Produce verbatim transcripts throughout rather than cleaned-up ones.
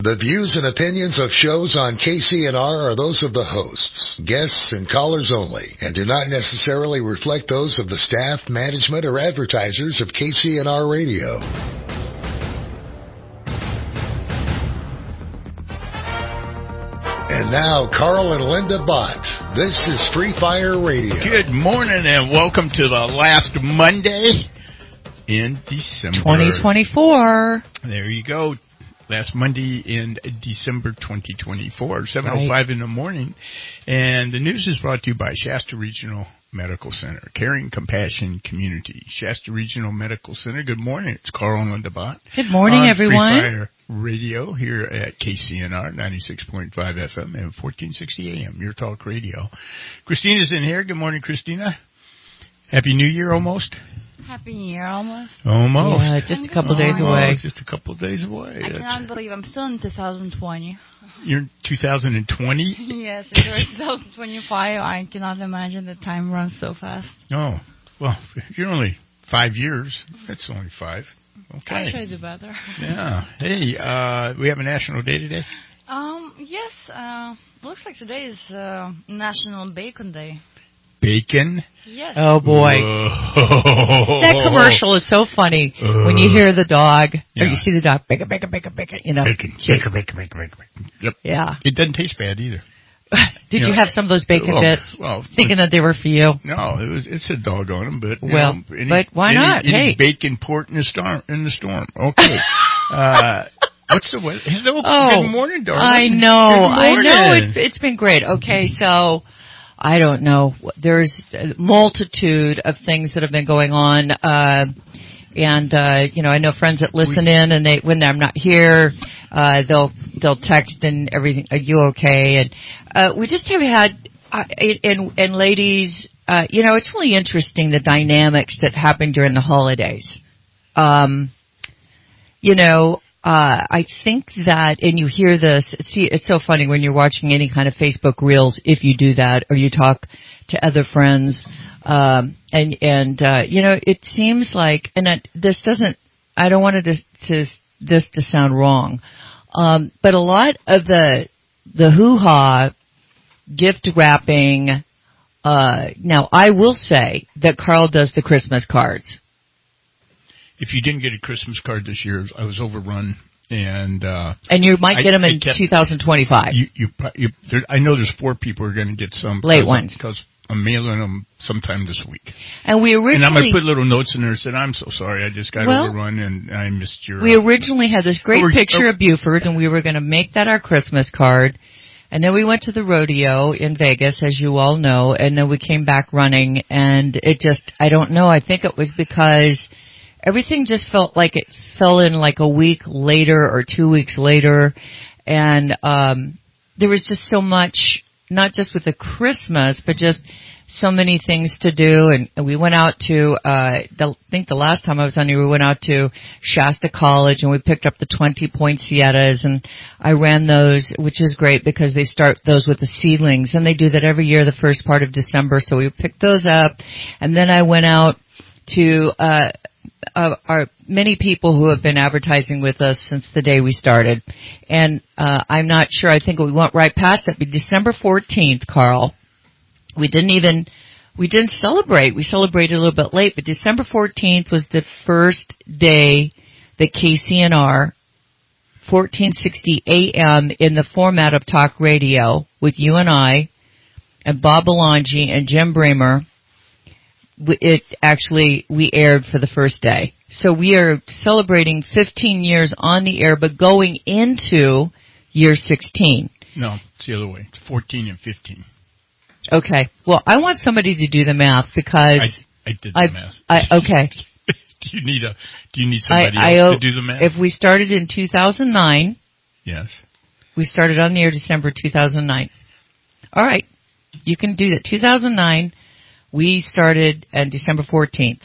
The views and opinions of shows on K C N R are those of the hosts, guests, and callers only, and do not necessarily reflect those of the staff, management, or advertisers of K C N R Radio. And now, Carl and Linda Bott. This is Free Fire Radio. Good morning and welcome to the last Monday in December. twenty twenty-four. There you go. Last Monday in December twenty twenty-four, seven oh five right. in the morning. And the news is brought to you by Shasta Regional Medical Center, Caring Compassion Community. Shasta Regional Medical Center, good morning. It's Carl and Linda Bott. Good morning, on everyone. Free Fire Radio here at K C N R, ninety-six point five F M and fourteen sixty A M, Your Talk Radio. Christina's in here. Good morning, Christina. Happy New Year almost. Happy New Year almost. Almost. Yeah, just a couple of days away. Just a couple of days away. I That's cannot believe I'm still in two thousand twenty. You're in two thousand twenty? Yes, it's two thousand twenty-five. I cannot imagine the time runs so fast. Oh, well, you're only five years. That's only five. Okay. I try to do better. Yeah. Hey, uh, we have a national day today? Um, yes, uh, looks like today is uh, National Bacon Day. Bacon? Yes. Oh, boy. Whoa. That commercial is so funny uh, when you hear the dog, yeah. or you see the dog, bacon, bacon, bacon, bacon, you know. Bacon, bacon, bacon, bacon, bacon, bacon. Yep. Yeah. It doesn't taste bad either. Did you, you know, have some of those bacon well, bits, well, thinking that they were for you? No, it was. It said dog on them, but well, know, any, but why any, not? Any hey, bacon port in the storm. In the storm. Okay. uh, what's the weather? Hello. Oh, good morning, darling. I know. I know. It's it's been great. Okay, so I don't know. There's a multitude of things that have been going on. Uh, And, uh, you know, I know friends that listen in and they, when I'm not here, uh, they'll, they'll text and everything, are you okay? And, uh, we just have had, uh, and, and ladies, uh, you know, it's really interesting the dynamics that happen during the holidays. Um, you know, uh, I think that, and you hear this, see, it's so funny when you're watching any kind of Facebook Reels, if you do that, or you talk to other friends, Um, and, and, uh, you know, it seems like, and I, this doesn't, I don't want it to, to, this to sound wrong, um, but a lot of the, the hoo-ha gift wrapping, uh, now I will say that Carl does the Christmas cards. If you didn't get a Christmas card this year, I was overrun. And, uh, and you might get I, them in kept, twenty twenty-five. You, you, you there, I know there's four people who are going to get some. Late ones. Because I'm mailing them sometime this week. And we originally... And I'm going to put little notes in there and said, I'm so sorry, I just got well, overrun and I missed your... We originally had this great oh, picture oh, of Buford, and we were going to make that our Christmas card. And then we went to the rodeo in Vegas, as you all know, and then we came back running, and it just, I don't know, I think it was because everything just felt like it fell in like a week later or two weeks later, and um there was just so much, not just with the Christmas, but just so many things to do. And, and we went out to, uh, the, I think the last time I was on here, we went out to Shasta College and we picked up the twenty poinsettias, and I ran those, which is great because they start those with the seedlings, and they do that every year the first part of December. So we picked those up, and then I went out to, uh, Uh, our many people who have been advertising with us since the day we started. And uh, I'm not sure, I think we went right past it, but December fourteenth, Carl, we didn't even, we didn't celebrate. We celebrated a little bit late, but December fourteenth was the first day that K C N R, fourteen sixty A M, in the format of talk radio with you and I, and Bob Belangi and Jim Bramer, it actually, we aired for the first day. So we are celebrating fifteen years on the air, but going into year sixteen. No, it's the other way. It's fourteen and fifteen. Okay. Well, I want somebody to do the math because... I, I did the I, math. I, okay. do you need a, do you need somebody I, else I, to do the math? If we started in two thousand nine... Yes. We started on the air December two thousand nine. All right. You can do that. two thousand nine... We started on December fourteenth.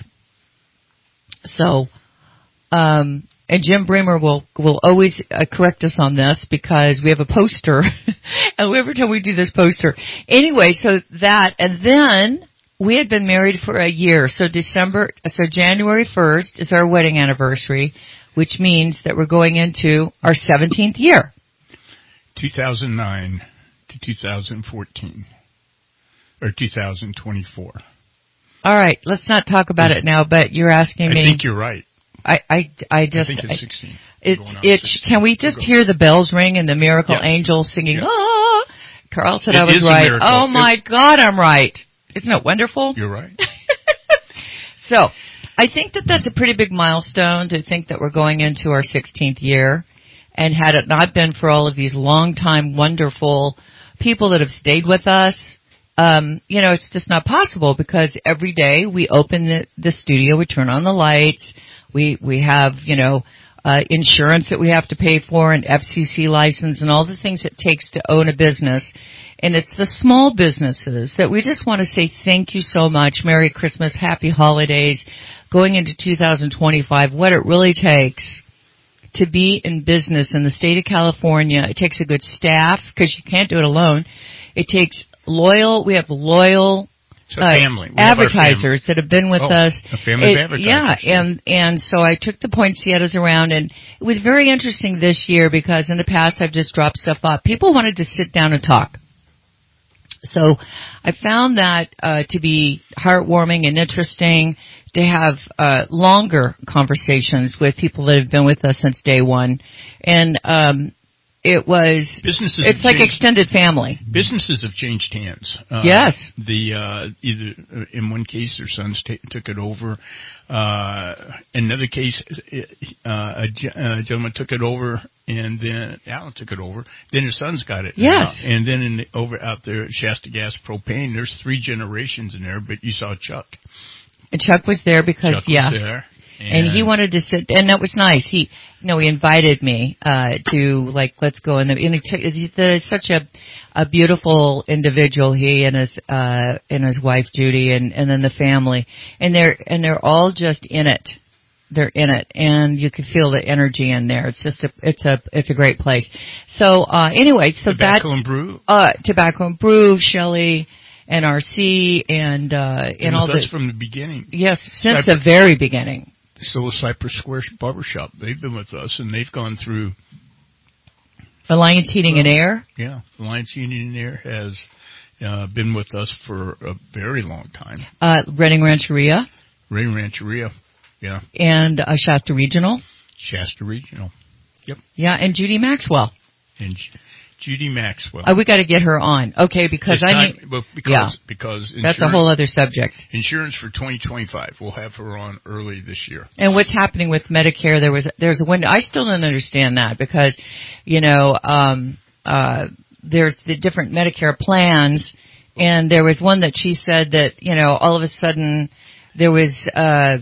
So, um, and Jim Bramer will, will always uh, correct us on this because we have a poster. And every time we do this poster. Anyway, so that, and then we had been married for a year. So December, so January first is our wedding anniversary, which means that we're going into our seventeenth year. two thousand nine to two thousand fourteen. Or two thousand twenty-four. All right, let's not talk about it now, but you're asking me. I think you're right. I, I, I just. I think it's sixteen. It's, it's, sixteen. Can we just hear the bells ring and the miracle yes. angel singing, yes. oh! Carl said it I was right. Oh my it, God, I'm right. Isn't it wonderful? You're right. So, I think that that's a pretty big milestone to think that we're going into our sixteenth year. And had it not been for all of these long-time, wonderful people that have stayed with us, Um, you know, it's just not possible because every day we open the, the studio, we turn on the lights, we we have, you know, uh, insurance that we have to pay for, an F C C license, and all the things it takes to own a business. And it's the small businesses that we just want to say thank you so much, Merry Christmas, Happy Holidays, going into two thousand twenty-five, what it really takes to be in business in the state of California. It takes a good staff because you can't do it alone. It takes loyal, we have loyal uh, family. advertisers that have been with oh, us. A family it, of advertisers. Yeah, and, and so I took the poinsettias around, and it was very interesting this year because in the past I've just dropped stuff up. People wanted to sit down and talk. So I found that uh, to be heartwarming and interesting to have uh, longer conversations with people that have been with us since day one. And um It was, businesses it's like changed, extended family. Businesses have changed hands. Uh, yes. The, uh, either, uh, in one case, their sons t- took it over. Uh, in another case, uh, a, ge- a gentleman took it over, and then Alan took it over. Then his sons got it. Yes. Now. And then in the, over out there at Shasta Gas Propane, there's three generations in there, but you saw Chuck. And Chuck was there because, Chuck yeah. was there. And, and he wanted to sit, and that was nice. He, you know, he invited me, uh, to, like, let's go in the, and he took, he's the, such a, a beautiful individual, he and his, uh, and his wife Judy, and, and then the family. And they're, and they're all just in it. They're in it, and you can feel the energy in there. It's just a, it's a, it's a great place. So, uh, anyway, so Tobacco that. Tobacco and Brew. Uh, Tobacco and Brew, Shelley, N R C, and, uh, and, and all the. the. from the beginning. Yes, since Cypress. the very beginning. So was Cypress Square Barbershop. They've been with us, and they've gone through. Alliance Heating well, and Air? Yeah, Alliance Heating and Air has uh, been with us for a very long time. Uh, Redding Rancheria? Redding Rancheria, yeah. And uh, Shasta Regional? Shasta Regional, yep. Yeah, and Judy Maxwell. And J- Judy Maxwell. Uh, we got to get her on, okay? Because it's I time, need. well, because, yeah, because that's a whole other subject. Insurance for twenty twenty-five. We'll have her on early this year. And what's happening with Medicare? There was there's a window. I still don't understand that because, you know, um, uh, there's the different Medicare plans, and there was one that she said that, you know, all of a sudden there was uh,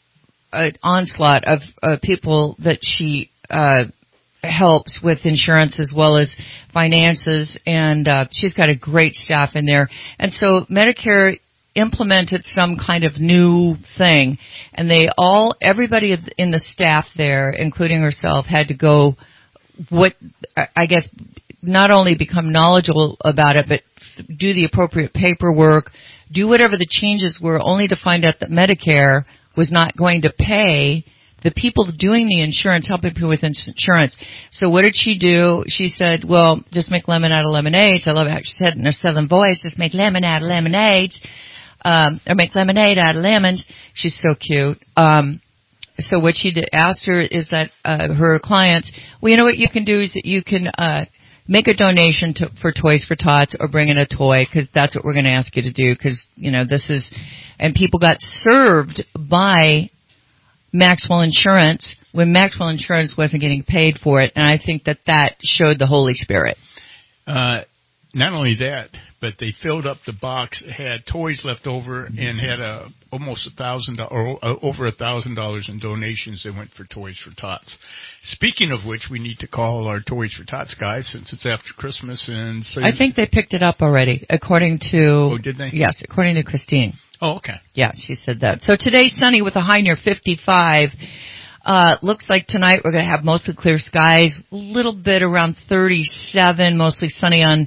an onslaught of uh, people that she. Uh, helps with insurance as well as finances, and uh, she's got a great staff in there. And so Medicare implemented some kind of new thing, and they all, everybody in the staff there, including herself, had to go, what I guess, not only become knowledgeable about it, but do the appropriate paperwork, do whatever the changes were, only to find out that Medicare was not going to pay the people doing the insurance, helping people with insurance. So what did she do? She said, well, just make lemon out of lemonades. I love how she said it in her southern voice, just make lemon out of lemonades, um, or make lemonade out of lemons. She's so cute. Um, so what she did, asked her is that, uh, her clients, well, you know what you can do is that you can, uh, make a donation to, for Toys for Tots or bring in a toy, because that's what we're going to ask you to do, because, you know, this is, and people got served by Maxwell Insurance when Maxwell Insurance wasn't getting paid for it, and I think that that showed the Holy Spirit. Uh, not only that, but they filled up the box, had toys left over, and had a almost a thousand or uh, over a thousand dollars in donations that went for Toys for Tots. Speaking of which, we need to call our Toys for Tots guys since it's after Christmas, and so I think they picked it up already, according to. Oh, did they? Yes, according to Christine. Oh, okay. Yeah, she said that. So today's sunny with a high near fifty-five. Uh, looks like tonight we're going to have mostly clear skies, a little bit around thirty-seven, mostly sunny on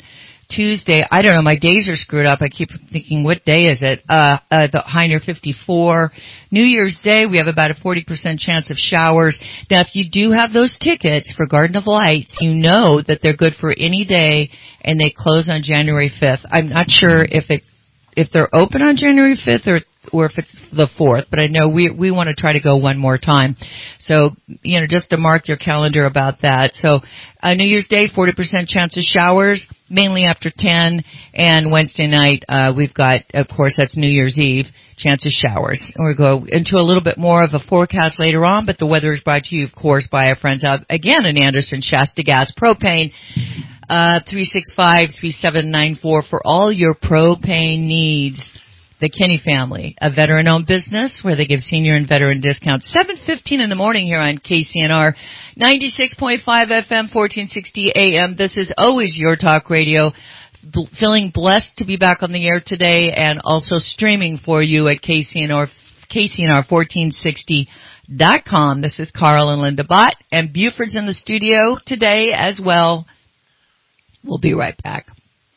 Tuesday, I don't know, my days are screwed up. I keep thinking, what day is it? Uh, uh, the high near fifty-four. New Year's Day, we have about a forty percent chance of showers. Now, if you do have those tickets for Garden of Lights, you know that they're good for any day, and they close on January fifth. I'm not sure if it, if they're open on January fifth or or if it's the fourth, but I know we we want to try to go one more time. So, you know, just to mark your calendar about that. So, uh, New Year's Day, forty percent chance of showers, mainly after ten, and Wednesday night, uh, we've got, of course, that's New Year's Eve, chance of showers. And we'll go into a little bit more of a forecast later on, but the weather is brought to you, of course, by our friends out, again, in Anderson, Shasta Gas Propane. Uh, three six five, three seven nine four for all your propane needs. The Kinney family, a veteran-owned business where they give senior and veteran discounts. seven fifteen in the morning here on K C N R, ninety-six point five F M, fourteen sixty A M. This is always your talk radio. B- feeling blessed to be back on the air today and also streaming for you at K C N R, K C N R fourteen sixty dot com. This is Carl and Linda Bott, and Buford's in the studio today as well. We'll be right back.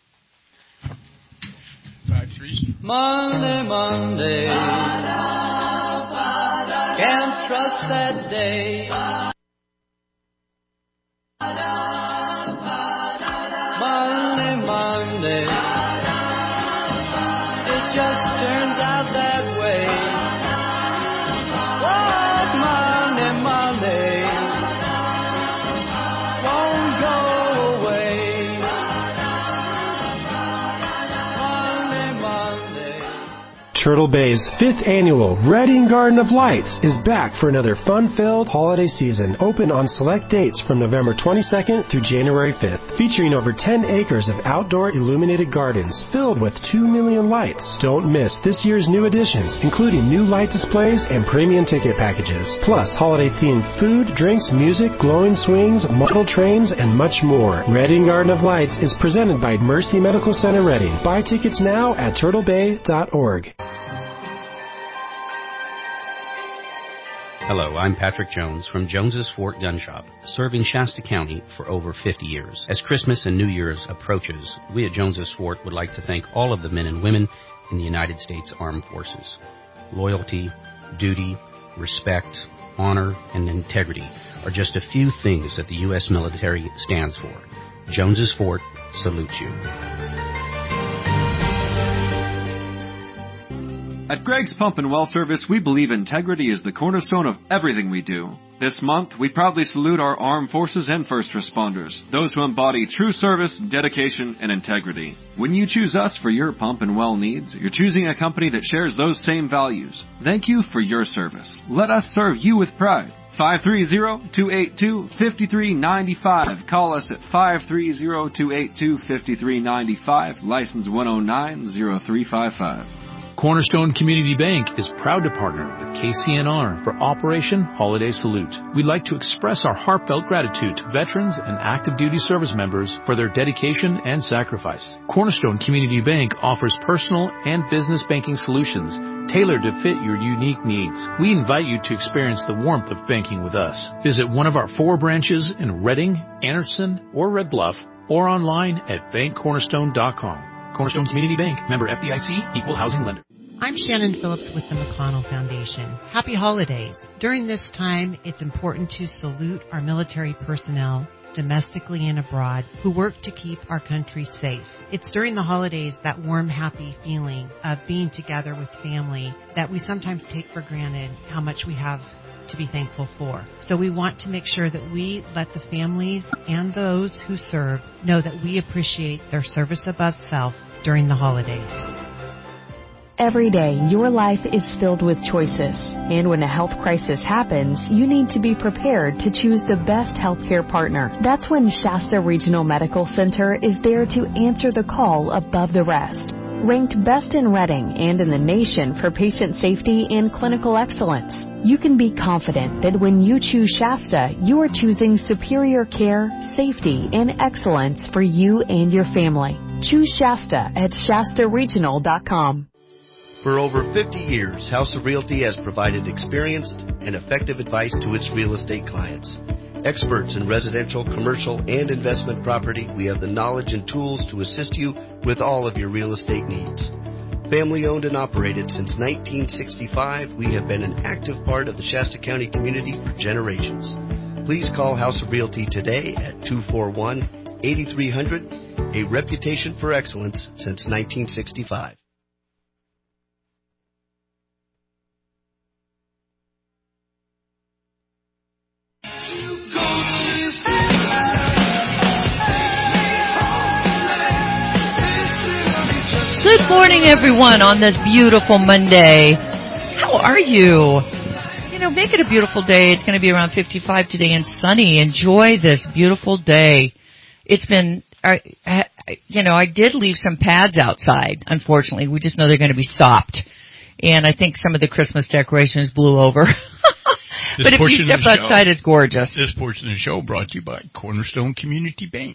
Five, three. Monday, Monday, can't trust that day. Monday, Monday, it just turns out that way. What Monday, Monday, won't go away. Turtle Bay's fifth annual Reading Garden of Lights is back for another fun-filled holiday season, open on select dates from November twenty-second through January fifth, featuring over ten acres of outdoor illuminated gardens filled with two million lights. Don't miss this year's new additions, including new light displays and premium ticket packages, plus holiday-themed food, drinks, music, glowing swings, model trains, and much more. Reading Garden of Lights is presented by Mercy Medical Center Reading. Buy tickets now at turtle bay dot org. Hello, I'm Patrick Jones from Jones's Fort Gun Shop, serving Shasta County for over fifty years. As Christmas and New Year's approaches, we at Jones's Fort would like to thank all of the men and women in the United States Armed Forces. Loyalty, duty, respect, honor, and integrity are just a few things that the U S military stands for. Jones's Fort salutes you. At Greg's Pump and Well Service, we believe integrity is the cornerstone of everything we do. This month, we proudly salute our armed forces and first responders, those who embody true service, dedication, and integrity. When you choose us for your pump and well needs, you're choosing a company that shares those same values. Thank you for your service. Let us serve you with pride. five three zero, two eight two, five three nine five. Call us at five three zero, two eight two, five three nine five, license one oh nine zero three five five. Cornerstone Community Bank is proud to partner with K C N R for Operation Holiday Salute. We'd like to express our heartfelt gratitude to veterans and active duty service members for their dedication and sacrifice. Cornerstone Community Bank offers personal and business banking solutions tailored to fit your unique needs. We invite you to experience the warmth of banking with us. Visit one of our four branches in Reading, Anderson, or Red Bluff, or online at bank cornerstone dot com. Cornerstone Community Bank, member F D I C, equal housing lender. I'm Shannon Phillips with the McConnell Foundation. Happy holidays. During this time, it's important to salute our military personnel, domestically and abroad, who work to keep our country safe. It's during the holidays, that warm, happy feeling of being together with family, that we sometimes take for granted how much we have to be thankful for. So we want to make sure that we let the families and those who serve know that we appreciate their service above self during the holidays. Every day, your life is filled with choices. And when a health crisis happens, you need to be prepared to choose the best healthcare partner. That's when Shasta Regional Medical Center is there to answer the call above the rest. Ranked best in Reading and in the nation for patient safety and clinical excellence, you can be confident that when you choose Shasta, you are choosing superior care, safety, and excellence for you and your family. Choose Shasta at shasta regional dot com. For over fifty years, House of Realty has provided experienced and effective advice to its real estate clients. Experts in residential, commercial, and investment property, we have the knowledge and tools to assist you with all of your real estate needs. Family owned and operated since nineteen sixty-five, we have been an active part of the Shasta County community for generations. Please call House of Realty today at two four one, eight three zero zero, a reputation for excellence since nineteen sixty-five. Good morning, everyone, on this beautiful Monday. How are you? You know, make it a beautiful day. It's going to be around fifty-five today and sunny. Enjoy this beautiful day. It's been, I, you know, I did leave some pads outside, unfortunately. We just know they're going to be sopped. And I think some of the Christmas decorations blew over. But if you step outside, show, it's gorgeous. This portion of the show brought to you by Cornerstone Community Bank.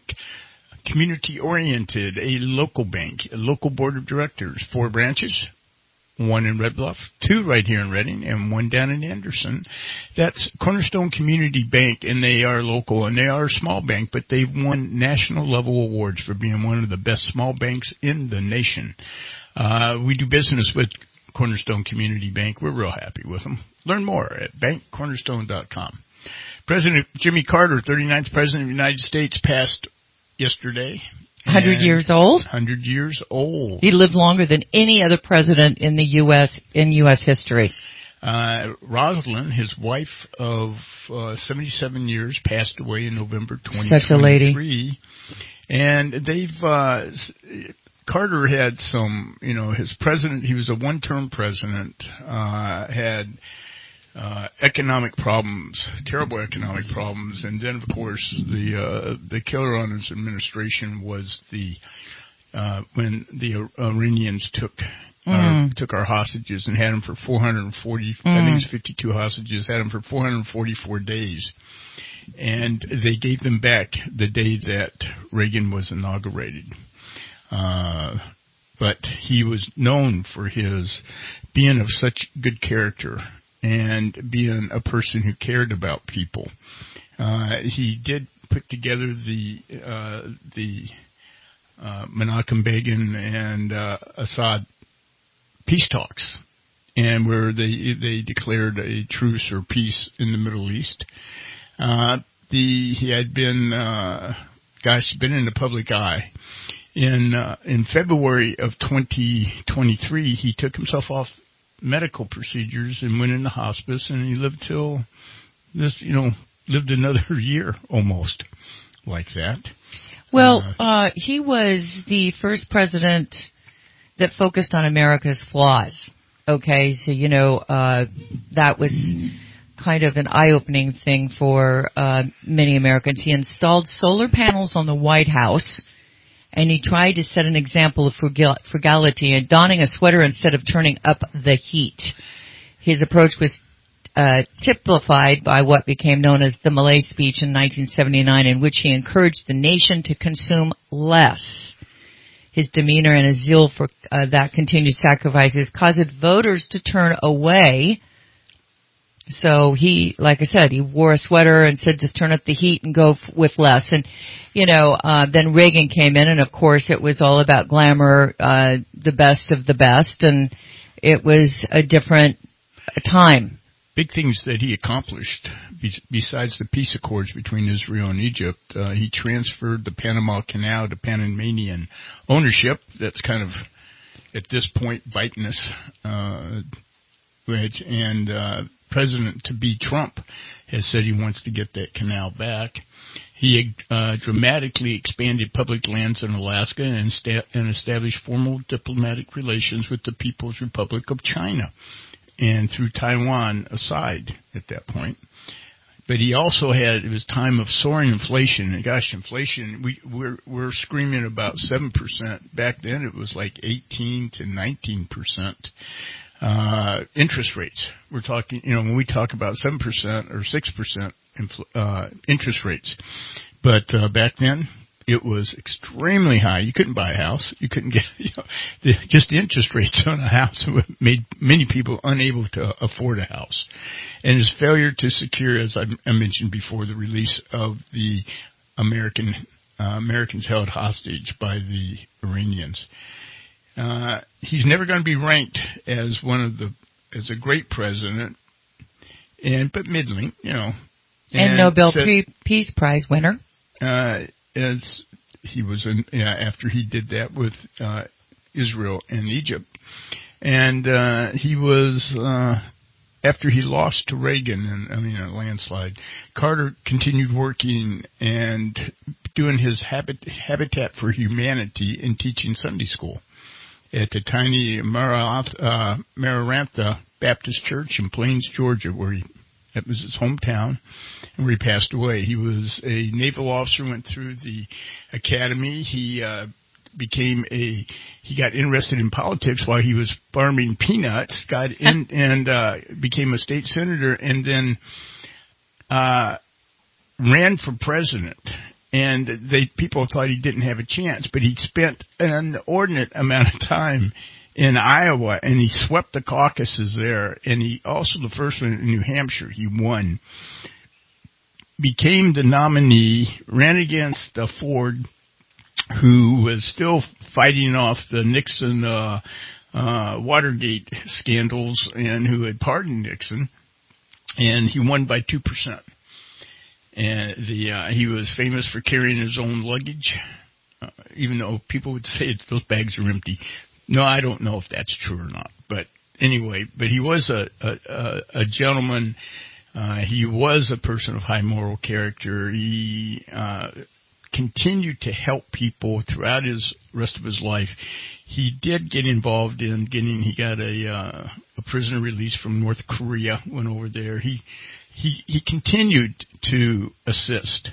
Community-oriented, a local bank, a local board of directors, four branches, one in Red Bluff, two right here in Redding, and one down in Anderson. That's Cornerstone Community Bank, and they are local, and they are a small bank, but they've won national-level awards for being one of the best small banks in the nation. Uh, we do business with Cornerstone Community Bank. We're real happy with them. Learn more at bank cornerstone dot com. President Jimmy Carter, thirty-ninth President of the United States, passed yesterday. one hundred years old? one hundred years old. He lived longer than any other president in the U S in U S history. Uh, Rosalind, his wife of uh, seventy-seven years, passed away in November twenty twenty-three. Such a lady. And they've, uh, Carter had some, you know, his president, he was a one-term president, uh, had Uh, economic problems, terrible economic problems, and then of course the uh, the killer on his administration was the uh, when the Iranians took mm. our, took our hostages and had them for four hundred forty, mm. I think it's fifty-two hostages, had them for four hundred forty-four days, and they gave them back the day that Reagan was inaugurated. Uh, but he was known for his being of such good character and being a person who cared about people. Uh, he did put together the uh, the uh, Menachem Begin and uh, Assad peace talks, and where they they declared a truce or peace in the Middle East. Uh, the he had been, uh, gosh, been in the public eye. In uh, in February of twenty twenty-three, he took himself off medical procedures and went into hospice, and he lived till this, you know, lived another year almost like that. Well, uh, uh, he was the first president that focused on America's flaws. Okay, so, you know, uh, that was kind of an eye-opening thing for uh, many Americans. He installed solar panels on the White House, and he tried to set an example of frugal- frugality and donning a sweater instead of turning up the heat. His approach was uh, typified by what became known as the Malay Speech in nineteen seventy-nine, in which he encouraged the nation to consume less. His demeanor and his zeal for uh, that continued sacrifices caused voters to turn away. So he, like I said, he wore a sweater and said just turn up the heat and go f- with less. And, you know, uh, then Reagan came in, and of course it was all about glamour, uh, the best of the best, and it was a different time. Big things that he accomplished, be- besides the peace accords between Israel and Egypt, uh, he transferred the Panama Canal to Panamanian ownership. That's kind of, at this point, biting us. Uh, which, and, uh, President-to-be Trump has said he wants to get that canal back. He uh, dramatically expanded public lands in Alaska and, sta- and established formal diplomatic relations with the People's Republic of China, and threw Taiwan aside at that point. But he also had, it was time of soaring inflation. And gosh, inflation, we, we're, we're screaming about seven percent. Back then it was like eighteen to nineteen percent. Uh, interest rates. We're talking, you know, when we talk about seven percent or six percent infl- uh, interest rates. But uh, back then, it was extremely high. You couldn't buy a house. You couldn't get, you know, the, just the interest rates on a house made many people unable to afford a house. And his failure to secure, as I, I mentioned before, the release of the American uh, Americans held hostage by the Iranians. Uh, he's never going to be ranked as one of the as a great president, and but middling, you know. And, and Nobel so, Peace Prize winner. Uh, as he was in, yeah, after he did that with uh, Israel and Egypt, and uh, he was uh, after he lost to Reagan, and I mean a landslide. Carter continued working and doing his habit, Habitat for Humanity and teaching Sunday school at the tiny Maranatha, uh, Maranatha Baptist Church in Plains, Georgia, where he that was his hometown, and where he passed away. He was a naval officer, went through the academy. He uh, became a he got interested in politics while he was farming peanuts. Got in and uh, became a state senator, and then uh, ran for president. And they people thought he didn't have a chance, but he spent an inordinate amount of time in Iowa, and he swept the caucuses there, and he also the first one in New Hampshire, he won, became the nominee, ran against uh, Ford, who was still fighting off the Nixon uh, uh, Watergate scandals and who had pardoned Nixon, and he won by two percent. And the uh, he was famous for carrying his own luggage, uh, even though people would say those bags are empty. No, I don't know if that's true or not. But anyway, but he was a a, a gentleman. Uh, he was a person of high moral character. He uh, continued to help people throughout his rest of his life. He did get involved in getting. He got a uh, a prisoner release from North Korea. Went over there. He he he continued to assist.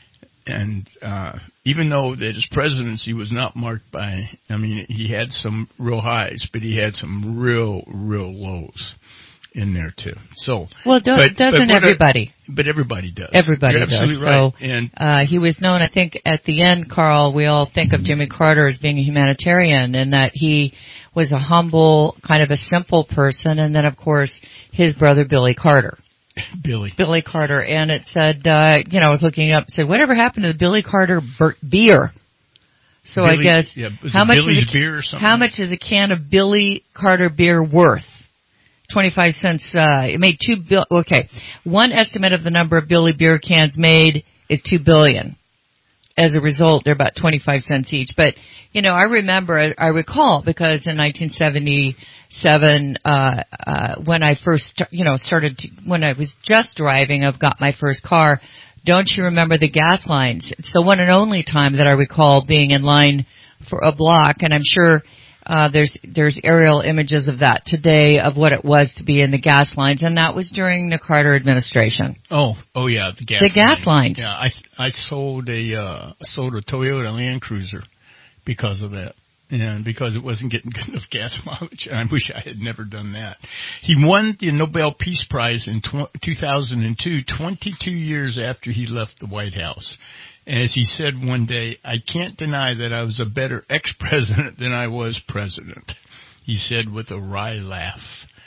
And uh, even though that his presidency was not marked by, I mean, he had some real highs, but he had some real, real lows in there too. So, well, do, but, doesn't but everybody? A, but everybody does. Everybody You're does. Absolutely right. So, and uh, he was known. I think at the end, Carl, we all think of Jimmy Carter as being a humanitarian, and that he was a humble, kind of a simple person, and then of course his brother Billy Carter. Billy. Billy Carter. And it said, uh, you know, I was looking up, said, whatever happened to the Billy Carter ber- beer? So Billy, I guess, yeah, how much Billy's is a, beer or something? How much is a can of Billy Carter beer worth? twenty-five cents, uh, it made two bill, okay. One estimate of the number of Billy beer cans made is two billion. As a result, they're about twenty-five cents each. But, you know, I remember, I recall, because in nineteen seventy-seven, uh, uh, when I first, you know, started, to, when I was just driving, I've got my first car, don't you remember the gas lines? It's the one and only time that I recall being in line for a block, and I'm sure uh, there's there's aerial images of that today of what it was to be in the gas lines, and that was during the Carter administration. Oh, oh yeah, the gas. The gas lines. Yeah, I I sold a uh, sold a Toyota Land Cruiser because of that, and because it wasn't getting good enough gas mileage. I wish I had never done that. He won the Nobel Peace Prize in two thousand two, twenty-two years after he left the White House. As he said one day, I can't deny that I was a better ex-president than I was president, he said with a wry laugh.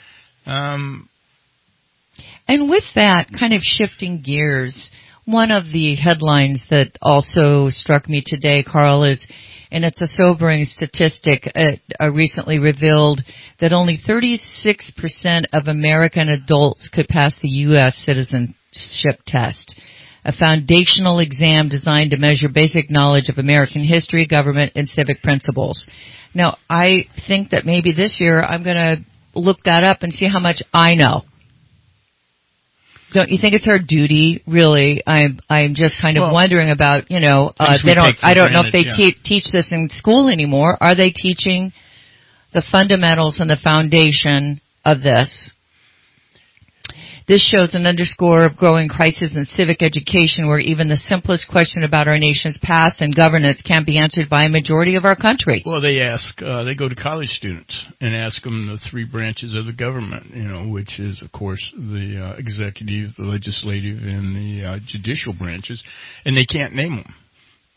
Um, and with that, kind of shifting gears, one of the headlines that also struck me today, Carl, is, and it's a sobering statistic, it uh, recently revealed that only thirty-six percent of American adults could pass the U S citizenship test, a foundational exam designed to measure basic knowledge of American history, government, and civic principles. Now, I think that maybe this year I'm going to look that up and see how much I know. Don't you think it's our duty, really? I'm I'm just kind of well, wondering about, you know, uh, they don't. I don't granted, know if they yeah. te- teach this in school anymore. Are they teaching the fundamentals and the foundation of this? This shows an underscore of growing crisis in civic education, where even the simplest question about our nation's past and governance can't be answered by a majority of our country. Well, they ask, uh, they go to college students and ask them the three branches of the government, you know, which is, of course, the uh, executive, the legislative, and the uh, judicial branches, and they can't name them.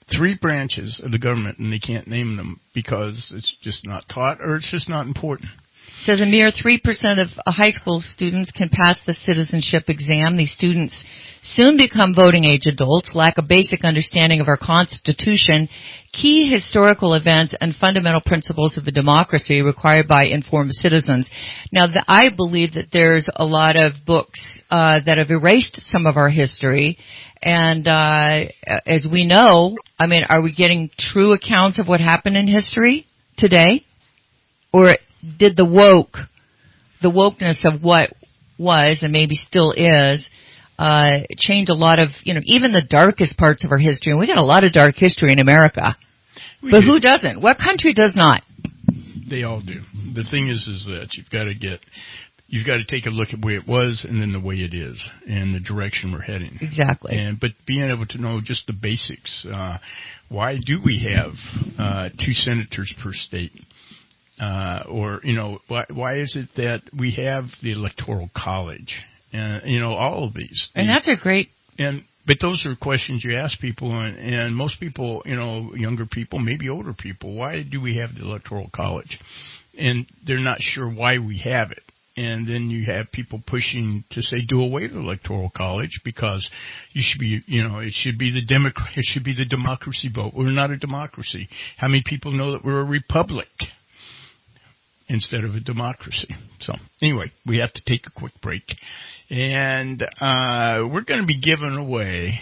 three branches of the government, and they can't name them because it's just not taught or it's just not important. It says a mere three percent of high school students can pass the citizenship exam. These students soon become voting age adults, lack a basic understanding of our Constitution, key historical events, and fundamental principles of a democracy required by informed citizens. Now, the, I believe that there's a lot of books uh, that have erased some of our history. And uh, as we know, I mean, are we getting true accounts of what happened in history today? Or did the woke, the wokeness of what was and maybe still is, uh, change a lot of, you know, even the darkest parts of our history? And we got a lot of dark history in America. We but do. Who doesn't? What country does not? They all do. The thing is, is that you've got to get, you've got to take a look at the way it was and then the way it is and the direction we're heading. Exactly. And but being able to know just the basics. Uh, why do we have uh, two senators per state? Uh, or, you know, why, why is it that we have the Electoral College? And, you know, all of these. And that's a great... And But those are questions you ask people, and, and most people, you know, younger people, maybe older people, why do we have the Electoral College? And they're not sure why we have it. And then you have people pushing to say do away with the Electoral College because you should be, you know, it should be the Democrat, it should be the democracy vote. We're not a democracy. How many people know that we're a republic instead of a democracy? So anyway, we have to take a quick break. And uh we're going to be giving away,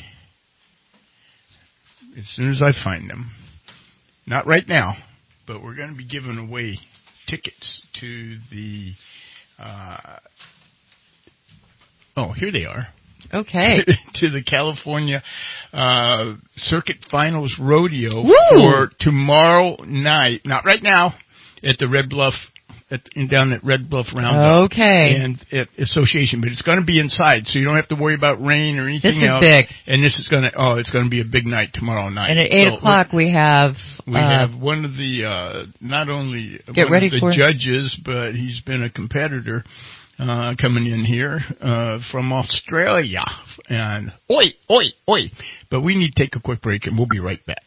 as soon as I find them, not right now, but we're going to be giving away tickets to the, uh oh, here they are. Okay. To the California uh Circuit Finals Rodeo Woo! For tomorrow night, not right now, at the Red Bluff, at, in, down at Red Bluff Roundup. Okay. And at Association, but it's going to be inside, so you don't have to worry about rain or anything this else. This is big. And this is going to, oh, it's going to be a big night tomorrow night. And at eight so o'clock we have... We uh, have one of the, uh not only get one ready of the for judges, but he's been a competitor, uh coming in here, uh from Australia. And, oi, oi, oi. But we need to take a quick break, and we'll be right back.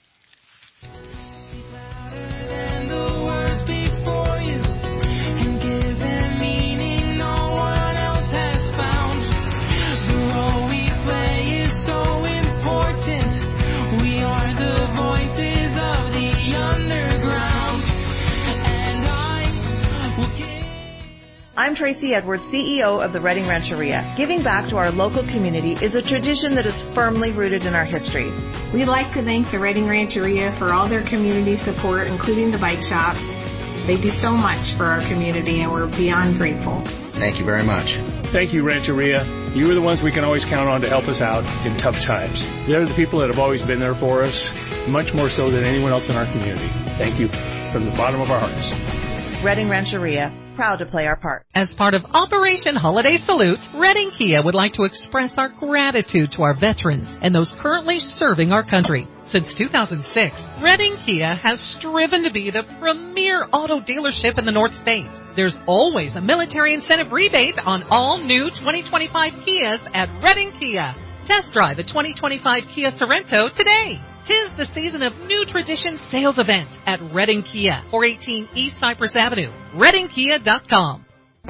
I'm Tracy Edwards, C E O of the Redding Rancheria. Giving back to our local community is a tradition that is firmly rooted in our history. We'd like to thank the Redding Rancheria for all their community support, including the bike shop. They do so much for our community, and we're beyond grateful. Thank you very much. Thank you, Rancheria. You are the ones we can always count on to help us out in tough times. They're the people that have always been there for us, much more so than anyone else in our community. Thank you from the bottom of our hearts. Redding Rancheria, proud to play our part. As part of Operation Holiday Salute, Redding Kia would like to express our gratitude to our veterans and those currently serving our country. Since two thousand six, Redding Kia has striven to be the premier auto dealership in the North States. There's always a military incentive rebate on all new twenty twenty-five Kias at Redding Kia. Test drive a twenty twenty-five Kia Sorento today. Tis the season of New Tradition sales event at Redding Kia, four eighteen East Cypress Avenue, redding kia dot com.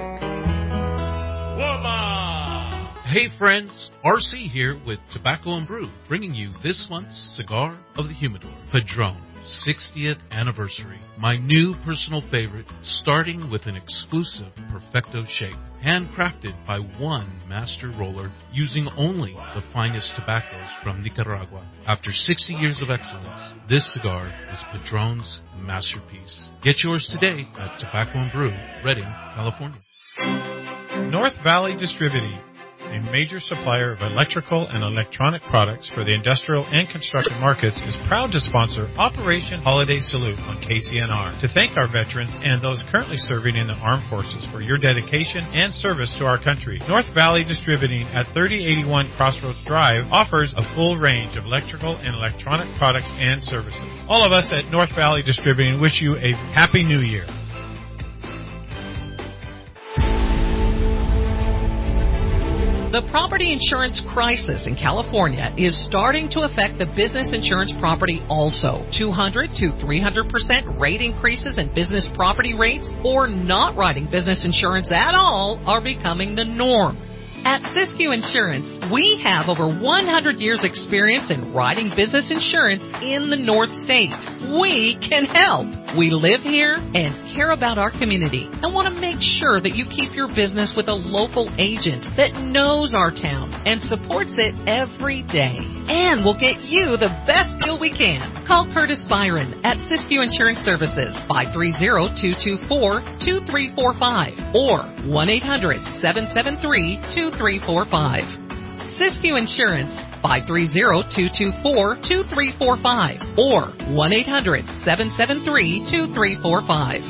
Hey friends, R C here with Tobacco and Brew, bringing you this month's Cigar of the Humidor, Padron, sixtieth Anniversary. My new personal favorite, starting with an exclusive Perfecto shape, handcrafted by one master roller, using only the finest tobaccos from Nicaragua. After sixty years of excellence, this cigar is Padron's masterpiece. Get yours today at Tobacco and Brew, Redding, California. North Valley Distributing, a major supplier of electrical and electronic products for the industrial and construction markets, is proud to sponsor Operation Holiday Salute on K C N R to thank our veterans and those currently serving in the armed forces for your dedication and service to our country. North Valley Distributing at thirty eighty-one Crossroads Drive offers a full range of electrical and electronic products and services. All of us at North Valley Distributing wish you a Happy New Year. The property property insurance crisis in California is starting to affect the business insurance property also. two hundred to three hundred percent rate increases in business property rates or not writing business insurance at all are becoming the norm. At Siskiyou Insurance, we have over one hundred years experience in writing business insurance in the North States. We can help. We live here and care about our community and want to make sure that you keep your business with a local agent that knows our town and supports it every day. And we'll get you the best deal we can. Call Curtis Byron at Siskiyou Insurance Services, five three zero, two two four, two three four five or one eight hundred, seven seven three, two three four five. Siskiyou Insurance, five three zero, two two four, two three four five or one eight hundred, seven seven three, two three four five.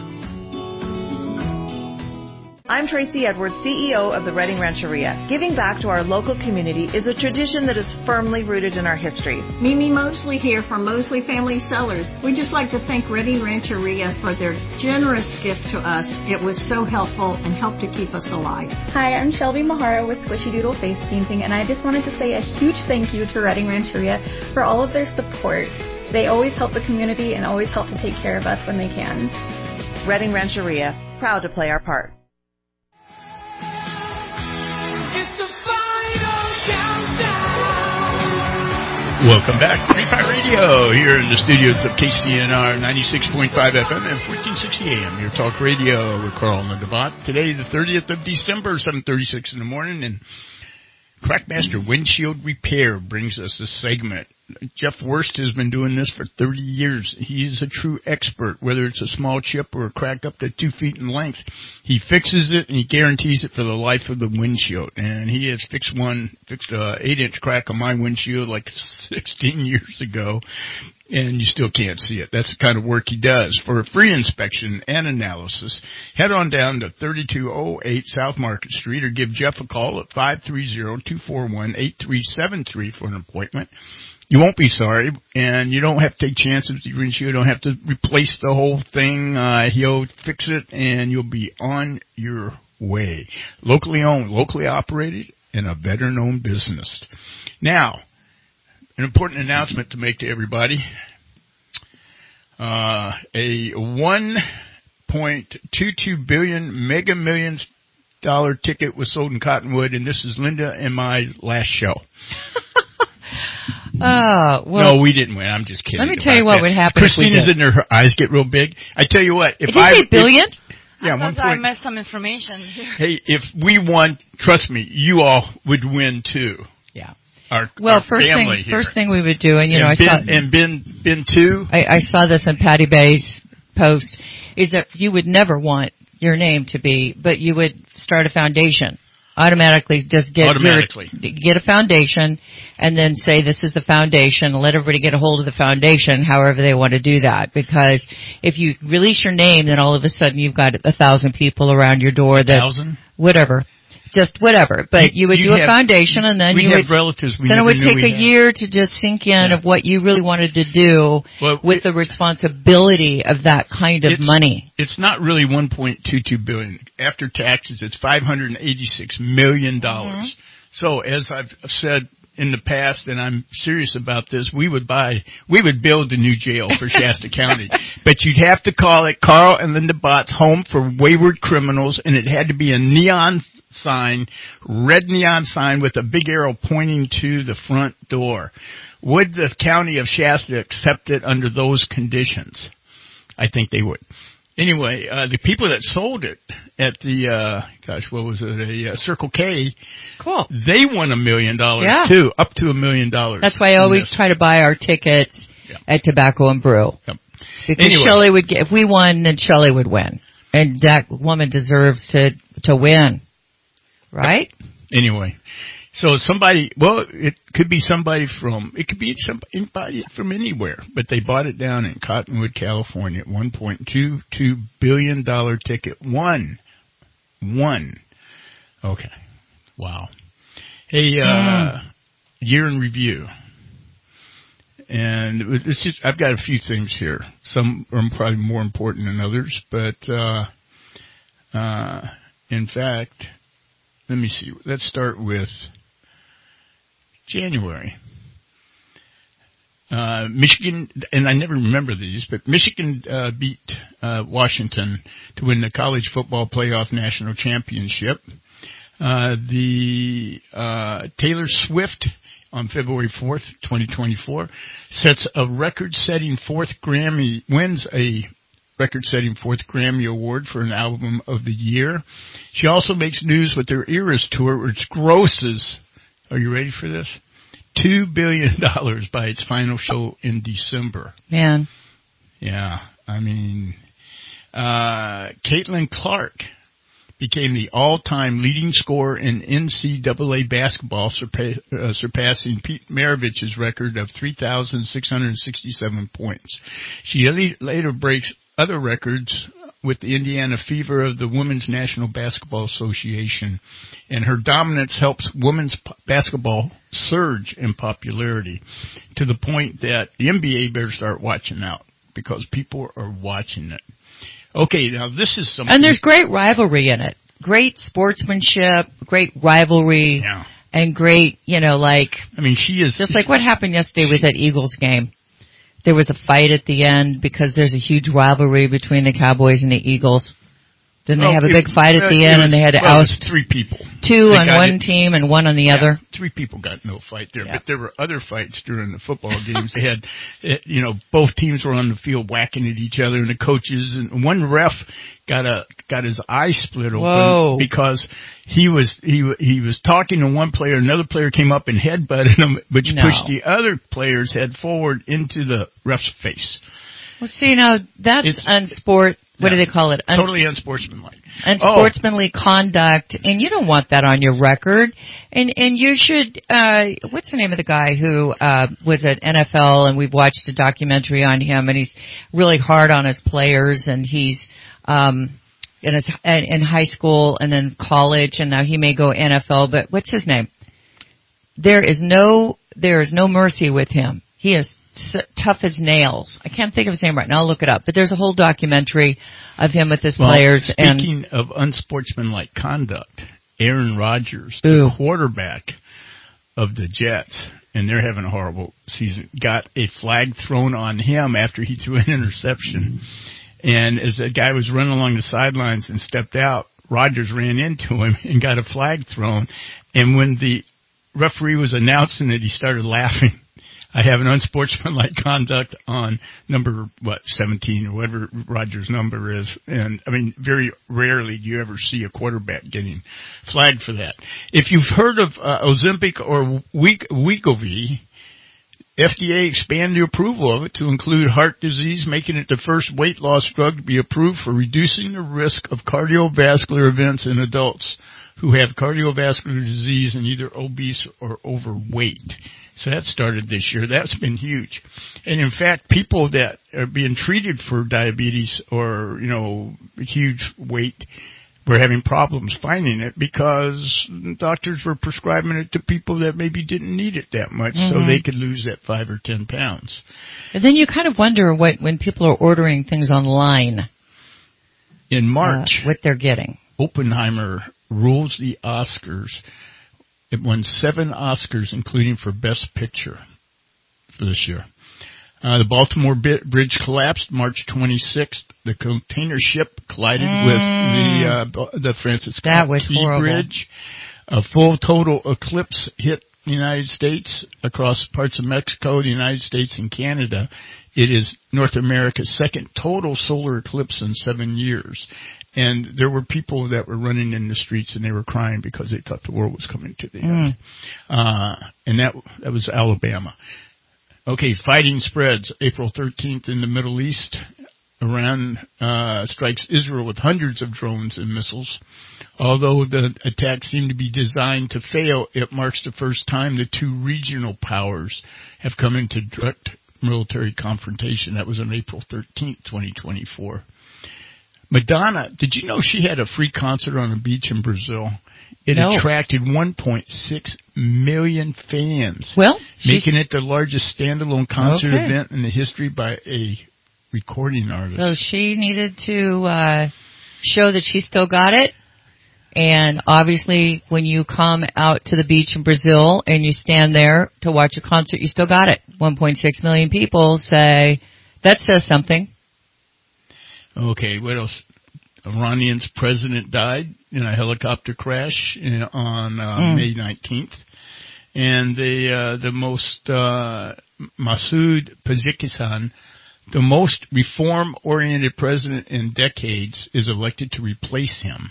I'm Tracy Edwards, C E O of the Redding Rancheria. Giving back to our local community is a tradition that is firmly rooted in our history. Mimi Mosley here from Mosley Family Cellars. We'd just like to thank Redding Rancheria for their generous gift to us. It was so helpful and helped to keep us alive. Hi, I'm Shelby Mahara with Squishy Doodle Face Painting, and I just wanted to say a huge thank you to Redding Rancheria for all of their support. They always help the community and always help to take care of us when they can. Redding Rancheria, proud to play our part. Welcome back, Free Fire Radio, here in the studios of K C N R ninety-six point five F M and fourteen sixty A M, your talk radio with Carl and Devont. Today, the thirtieth of December, seven thirty-six in the morning, and Crackmaster Windshield Repair brings us this segment. Jeff Wurst has been doing this for thirty years. He's a true expert, whether it's a small chip or a crack up to two feet in length. He fixes it, and he guarantees it for the life of the windshield. And he has fixed one, fixed a eight-inch crack on my windshield like sixteen years ago, and you still can't see it. That's the kind of work he does. For a free inspection and analysis, head on down to thirty-two oh eight South Market Street or give Jeff a call at five three zero, two four one, eight three seven three for an appointment. You won't be sorry, and you don't have to take chances with your windshield. You don't have to replace the whole thing. Uh, he'll fix it, and you'll be on your way. Locally owned, locally operated, and a veteran-owned business. Now, an important announcement to make to everybody. Uh, a one point two two billion mega millions dollar ticket was sold in Cottonwood, and this is Linda and my last show. Oh, well. No, we didn't win. I'm just kidding. Let me tell you what that. would happen Christina's if we did. in there. Her eyes get real big. I tell you what. If Did you I, say billion? If, yeah, I one thought I point. missed some information here. Hey, if we won, trust me, you all would win too. Yeah. Our, well, our first family thing, here. first thing we would do, and you and know, Ben, I saw, and Ben, Ben too. I, I saw this in Patty Bay's post, is that you would never want your name to be, but you would start a foundation. Automatically just get Automatically. Your, get a foundation and then say this is the foundation and let everybody get a hold of the foundation however they want to do that. Because if you release your name, then all of a sudden you've got a thousand people around your door that, thousand? Whatever. Just whatever. But you, you would you do a have, foundation and then you have would, relatives we then it never would knew take we a had. year to just sink in Yeah. of what you really wanted to do well, with it, the responsibility of that kind of it's, money. It's not really one point two two billion. After taxes, it's five hundred eighty-six million dollars. Mm-hmm. So as I've said in the past, and I'm serious about this, we would buy, we would build a new jail for Shasta County. But you'd have to call it Carl and Linda Bott's Home for Wayward Criminals, and it had to be a neon sign, red neon sign with a big arrow pointing to the front door. Would the county of Shasta accept it under those conditions? I think they would. Anyway, uh, the people that sold it at the, uh, gosh, what was it, a uh, Circle K, cool. They won a million dollars yeah. too, up to a million dollars. That's why I always this. try to buy our tickets yeah. at Tobacco and Brew. Yep. Because anyway. Shelley would get, if we won, then Shelley would win. And that woman deserves to, to win. Right? Anyway. So somebody, well, it could be somebody from, it could be somebody from anywhere, but they bought it down in Cottonwood, California, at one point two two billion dollars ticket. One. One. Okay. Wow. Hey, uh, mm. year in review. And it's just, I've got a few things here. Some are probably more important than others, but, uh, uh, in fact, let me see. Let's start with January. Uh, Michigan, and I never remember these, but Michigan uh, beat uh, Washington to win the college football playoff national championship. Uh, the uh, Taylor Swift on February fourth, twenty twenty-four, sets a record-setting fourth Grammy, wins a record-setting fourth Grammy Award for an album of the year. She also makes news with her Eras tour, which grosses, are you ready for this? Two billion dollars by its final show in December. Man. Yeah, I mean, uh, Caitlin Clark became the all-time leading scorer in N C double A basketball, surpa- uh, surpassing Pete Maravich's record of three thousand six hundred sixty-seven points. She later breaks other records with the Indiana Fever of the Women's National Basketball Association, and her dominance helps women's p- basketball surge in popularity to the point that the N B A better start watching out because people are watching it. Okay, now this is something... And there's great rivalry in it. Great sportsmanship, great rivalry, yeah. and great, you know, like... I mean, she is... Just like what happened yesterday with that Eagles game. There was a fight at the end because there's a huge rivalry between the Cowboys and the Eagles. Then they oh, have a it, big fight at uh, the end, was, and they had to well, oust three people. Two they on one it. team and one on the yeah, other. Three people got no fight there, yeah. but there were other fights during the football games. They had, you know, both teams were on the field whacking at each other, and the coaches, and one ref got a got his eye split open Whoa. because he was he he was talking to one player, another player came up and headbutted him, which no. pushed the other player's head forward into the ref's face. Well, see, now that's it's, unsport. What yeah, do they call it? Uns- totally unsportsmanlike. Unsportsmanlike oh. conduct, and you don't want that on your record. And and you should. Uh, what's the name of the guy who uh, was at N F L, and we've watched a documentary on him, and he's really hard on his players, and he's um, in his, in high school and then college, and now he may go N F L. But what's his name? There is no there is no mercy with him. He is So tough as nails. I can't think of his name right now. I'll look it up. But there's a whole documentary of him with his well, players. Speaking and of unsportsmanlike conduct, Aaron Rodgers, Ooh. the quarterback of the Jets, and they're having a horrible season, got a flag thrown on him after he threw an interception. And as the guy was running along the sidelines and stepped out, Rodgers ran into him and got a flag thrown. And when the referee was announcing it, he started laughing. I have an unsportsmanlike conduct on number, what, seventeen or whatever Rodgers' number is. And, I mean, very rarely do you ever see a quarterback getting flagged for that. If you've heard of uh, Ozempic or Wegovy, F D A expanded the approval of it to include heart disease, making it the first weight loss drug to be approved for reducing the risk of cardiovascular events in adults who have cardiovascular disease and either obese or overweight. So that started this year. That's been huge. And in fact, people that are being treated for diabetes or, you know, huge weight were having problems finding it because doctors were prescribing it to people that maybe didn't need it that much mm-hmm. so they could lose that five or ten pounds. And then you kind of wonder what when people are ordering things online. In March, uh, what they're getting. Oppenheimer rules the Oscars. It won seven Oscars, including for Best Picture for this year. Uh, the Baltimore Bridge collapsed March twenty-sixth. The container ship collided mm. with the uh, the Francis Scott Key Bridge. A full total eclipse hit the United States across parts of Mexico, the United States, and Canada. It is North America's second total solar eclipse in seven years. And there were people that were running in the streets and they were crying because they thought the world was coming to the end. Mm. Uh, and that that was Alabama. Okay, fighting spreads. April thirteenth in the Middle East. Iran uh, strikes Israel with hundreds of drones and missiles. Although the attacks seem to be designed to fail, it marks the first time the two regional powers have come into direct military confrontation. That was on April thirteenth, twenty twenty-four. Madonna, did you know she had a free concert on a beach in Brazil? It no. attracted one point six million fans, well, making it the largest standalone concert okay. event in the history by a recording artist. So she needed to uh, show that she still got it? And obviously, when you come out to the beach in Brazil and you stand there to watch a concert, you still got it. one point six million people say, that says something. Okay, what else? Iranian's president died in a helicopter crash in, on uh, mm. May nineteenth. And the uh, the most, uh, Masoud Pezeshkian, the most reform-oriented president in decades, is elected to replace him.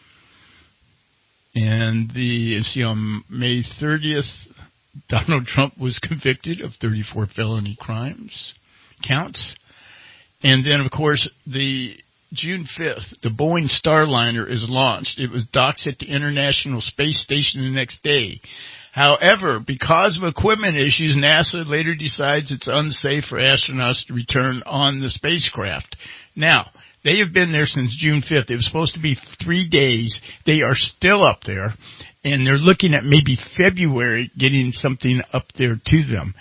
And the see on May thirtieth, Donald Trump was convicted of thirty-four felony crimes counts. And then, of course, the June fifth, the Boeing Starliner is launched. It was docked at the International Space Station the next day. However, because of equipment issues, NASA later decides it's unsafe for astronauts to return on the spacecraft. Now, they have been there since June fifth. It was supposed to be three days. They are still up there, and they're looking at maybe February getting something up there to them.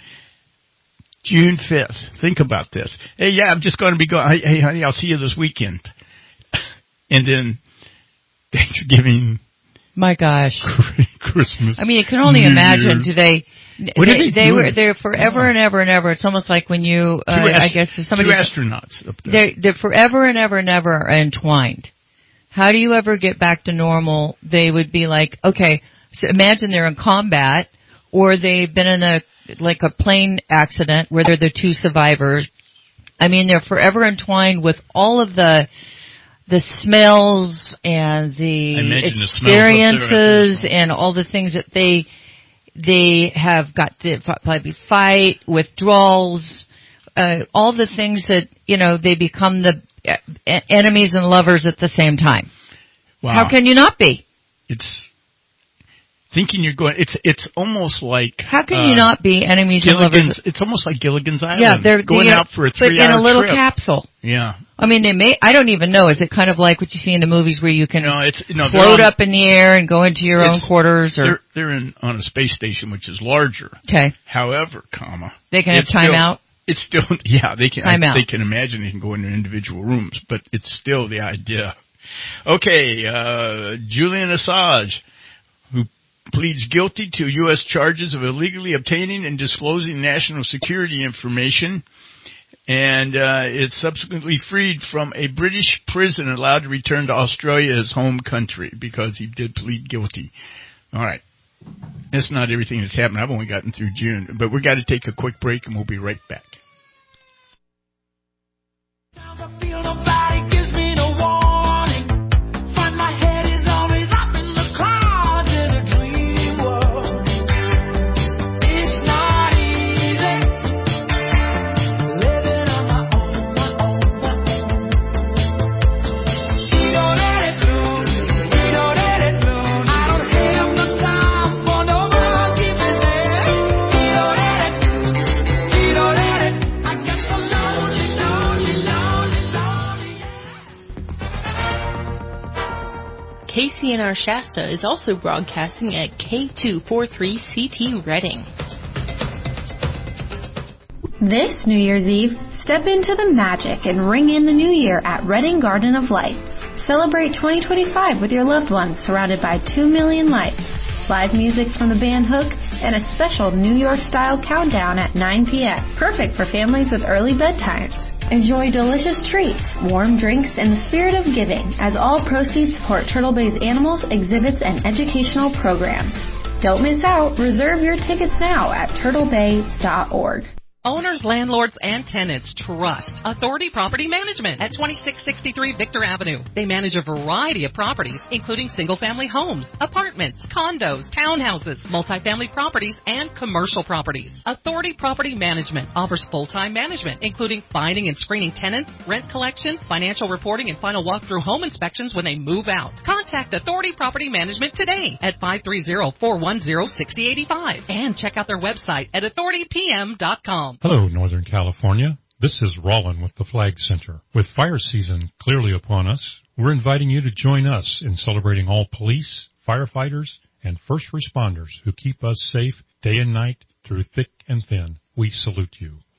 June fifth. Think about this. Hey, yeah, I'm just going to be going. Hey, hey, honey, I'll see you this weekend. And then Thanksgiving. My gosh. Christmas. I mean, you can only New imagine. Year. Do they? What they, are they, they doing? were they're forever yeah. and ever and ever. It's almost like when you, uh, ast- I guess, somebody. Two astronauts up there. They're, they're forever and ever and ever entwined. How do you ever get back to normal? They would be like, okay, so imagine they're in combat, or they've been in a like a plane accident where they're the two survivors. I mean, they're forever entwined with all of the the smells and the experiences the and all the things that they they have got to probably fight, withdrawals, uh, all the things that, you know, they become the enemies and lovers at the same time. Wow. How can you not be? It's thinking you're going, it's it's almost like... How can uh, you not be enemies Gilligan's, and lovers? It's almost like Gilligan's Island. Yeah, they're going they, out for a three-hour trip. But in a little trip. capsule. Yeah. I mean, they may, I don't even know. Is it kind of like what you see in the movies where you can no, it's, no, float on, up in the air and go into your own quarters? Or They're, they're in, on a space station, which is larger. Okay. However, comma. They can have time still, out? It's still, yeah, they can, time I, out. they can imagine they can go into individual rooms, but it's still the idea. Okay, uh, Julian Assange, who pleads guilty to U S charges of illegally obtaining and disclosing national security information, and uh, it's subsequently freed from a British prison, allowed to return to Australia, his home country, because he did plead guilty. All right. That's not everything that's happened. I've only gotten through June, but we've got to take a quick break, and we'll be right back. K C N R Shasta is also broadcasting at K two forty-three C T Reading. This New Year's Eve, step into the magic and ring in the new year at Reading Garden of Light. Celebrate twenty twenty-five with your loved ones surrounded by two million lights, live music from the band Hook, and a special New York-style countdown at nine p.m. Perfect for families with early bedtimes. Enjoy delicious treats, warm drinks, and the spirit of giving, as all proceeds support Turtle Bay's animals, exhibits, and educational programs. Don't miss out. Reserve your tickets now at turtle bay dot org. Owners, landlords, and tenants trust Authority Property Management at twenty-six sixty-three Victor Avenue. They manage a variety of properties, including single-family homes, apartments, condos, townhouses, multifamily properties, and commercial properties. Authority Property Management offers full-time management, including finding and screening tenants, rent collection, financial reporting, and final walkthrough home inspections when they move out. Contact Authority Property Management today at five three zero, four one zero, six zero eight five and check out their website at authority p m dot com. Hello, Northern California. This is Rollin with the Flag Center. With fire season clearly upon us, we're inviting you to join us in celebrating all police, firefighters, and first responders who keep us safe day and night through thick and thin. We salute you.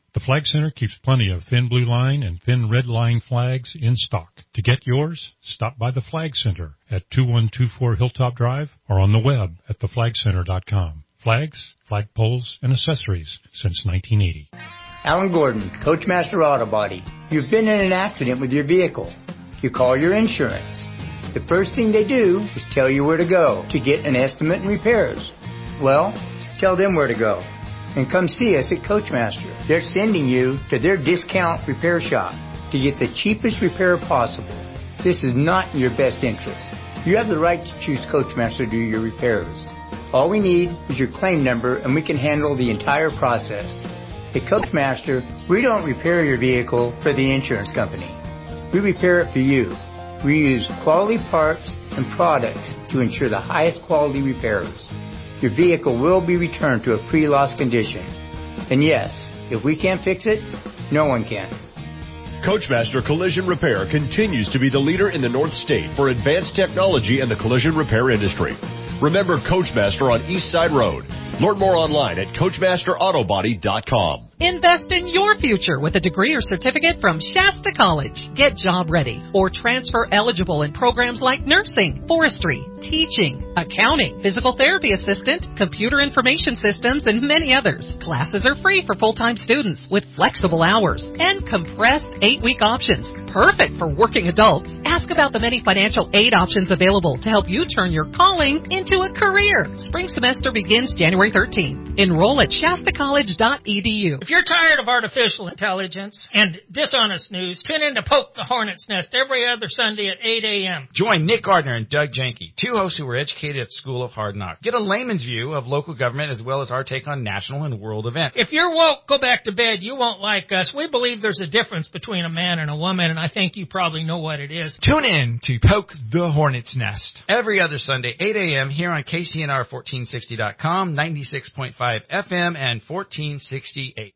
The Flag Center keeps plenty of thin blue line and thin red line flags in stock. To get yours, stop by the Flag Center at two one two four Hilltop Drive or on the web at the flag center dot com. Flags, flagpoles, and accessories since nineteen eighty. Alan Gordon, Coachmaster Auto Body. You've been in an accident with your vehicle. You call your insurance. The first thing they do is tell you where to go to get an estimate and repairs. Well, tell them where to go. And come see us at Coachmaster. They're sending you to their discount repair shop to get the cheapest repair possible. This is not in your best interest. You have the right to choose Coachmaster to do your repairs. All we need is your claim number and we can handle the entire process. At Coachmaster, we don't repair your vehicle for the insurance company. We repair it for you. We use quality parts and products to ensure the highest quality repairs. Your vehicle will be returned to a pre-loss condition. And yes, if we can't fix it, no one can. Coachmaster Collision Repair continues to be the leader in the North State for advanced technology in the collision repair industry. Remember Coachmaster on East Side Road. Learn more online at coachmaster auto body dot com. Invest in your future with a degree or certificate from Shasta College. Get job ready or transfer eligible in programs like nursing, forestry, teaching, accounting, physical therapy assistant, computer information systems, and many others. Classes are free for full-time students with flexible hours and compressed eight-week options. Perfect for working adults. Ask about the many financial aid options available to help you turn your calling into a career. Spring semester begins January thirteenth. Enroll at shasta college dot e d u. If you're tired of artificial intelligence and dishonest news, tune in to Poke the Hornet's Nest every other Sunday at eight a.m. Join Nick Gardner and Doug Janke, two hosts who were educated at School of Hard Knocks. Get a layman's view of local government as well as our take on national and world events. If you're woke, go back to bed. You won't like us. We believe there's a difference between a man and a woman, and I think you probably know what it is. Tune in to Poke the Hornet's Nest every other Sunday, eight a.m. here on K C N R fourteen sixty dot com, ninety-six point five F M, and fourteen sixty-eight.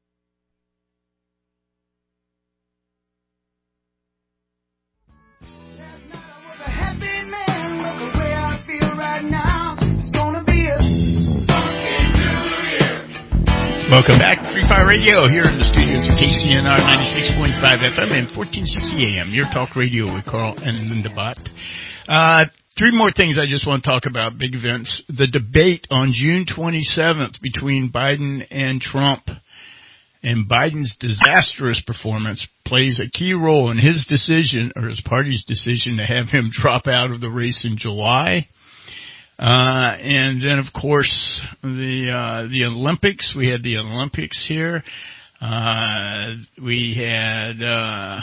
Welcome back to Free Fire Radio here in the studios of K C N R ninety-six point five F M and fourteen sixty A M. Your talk radio with Carl and Linda Bott. Uh, three more things I just want to talk about, big events. The debate on June twenty-seventh between Biden and Trump, and Biden's disastrous performance plays a key role in his decision, or his party's decision, to have him drop out of the race in July. Uh, and then, of course, the, uh, the Olympics. We had the Olympics here. Uh, we had, uh,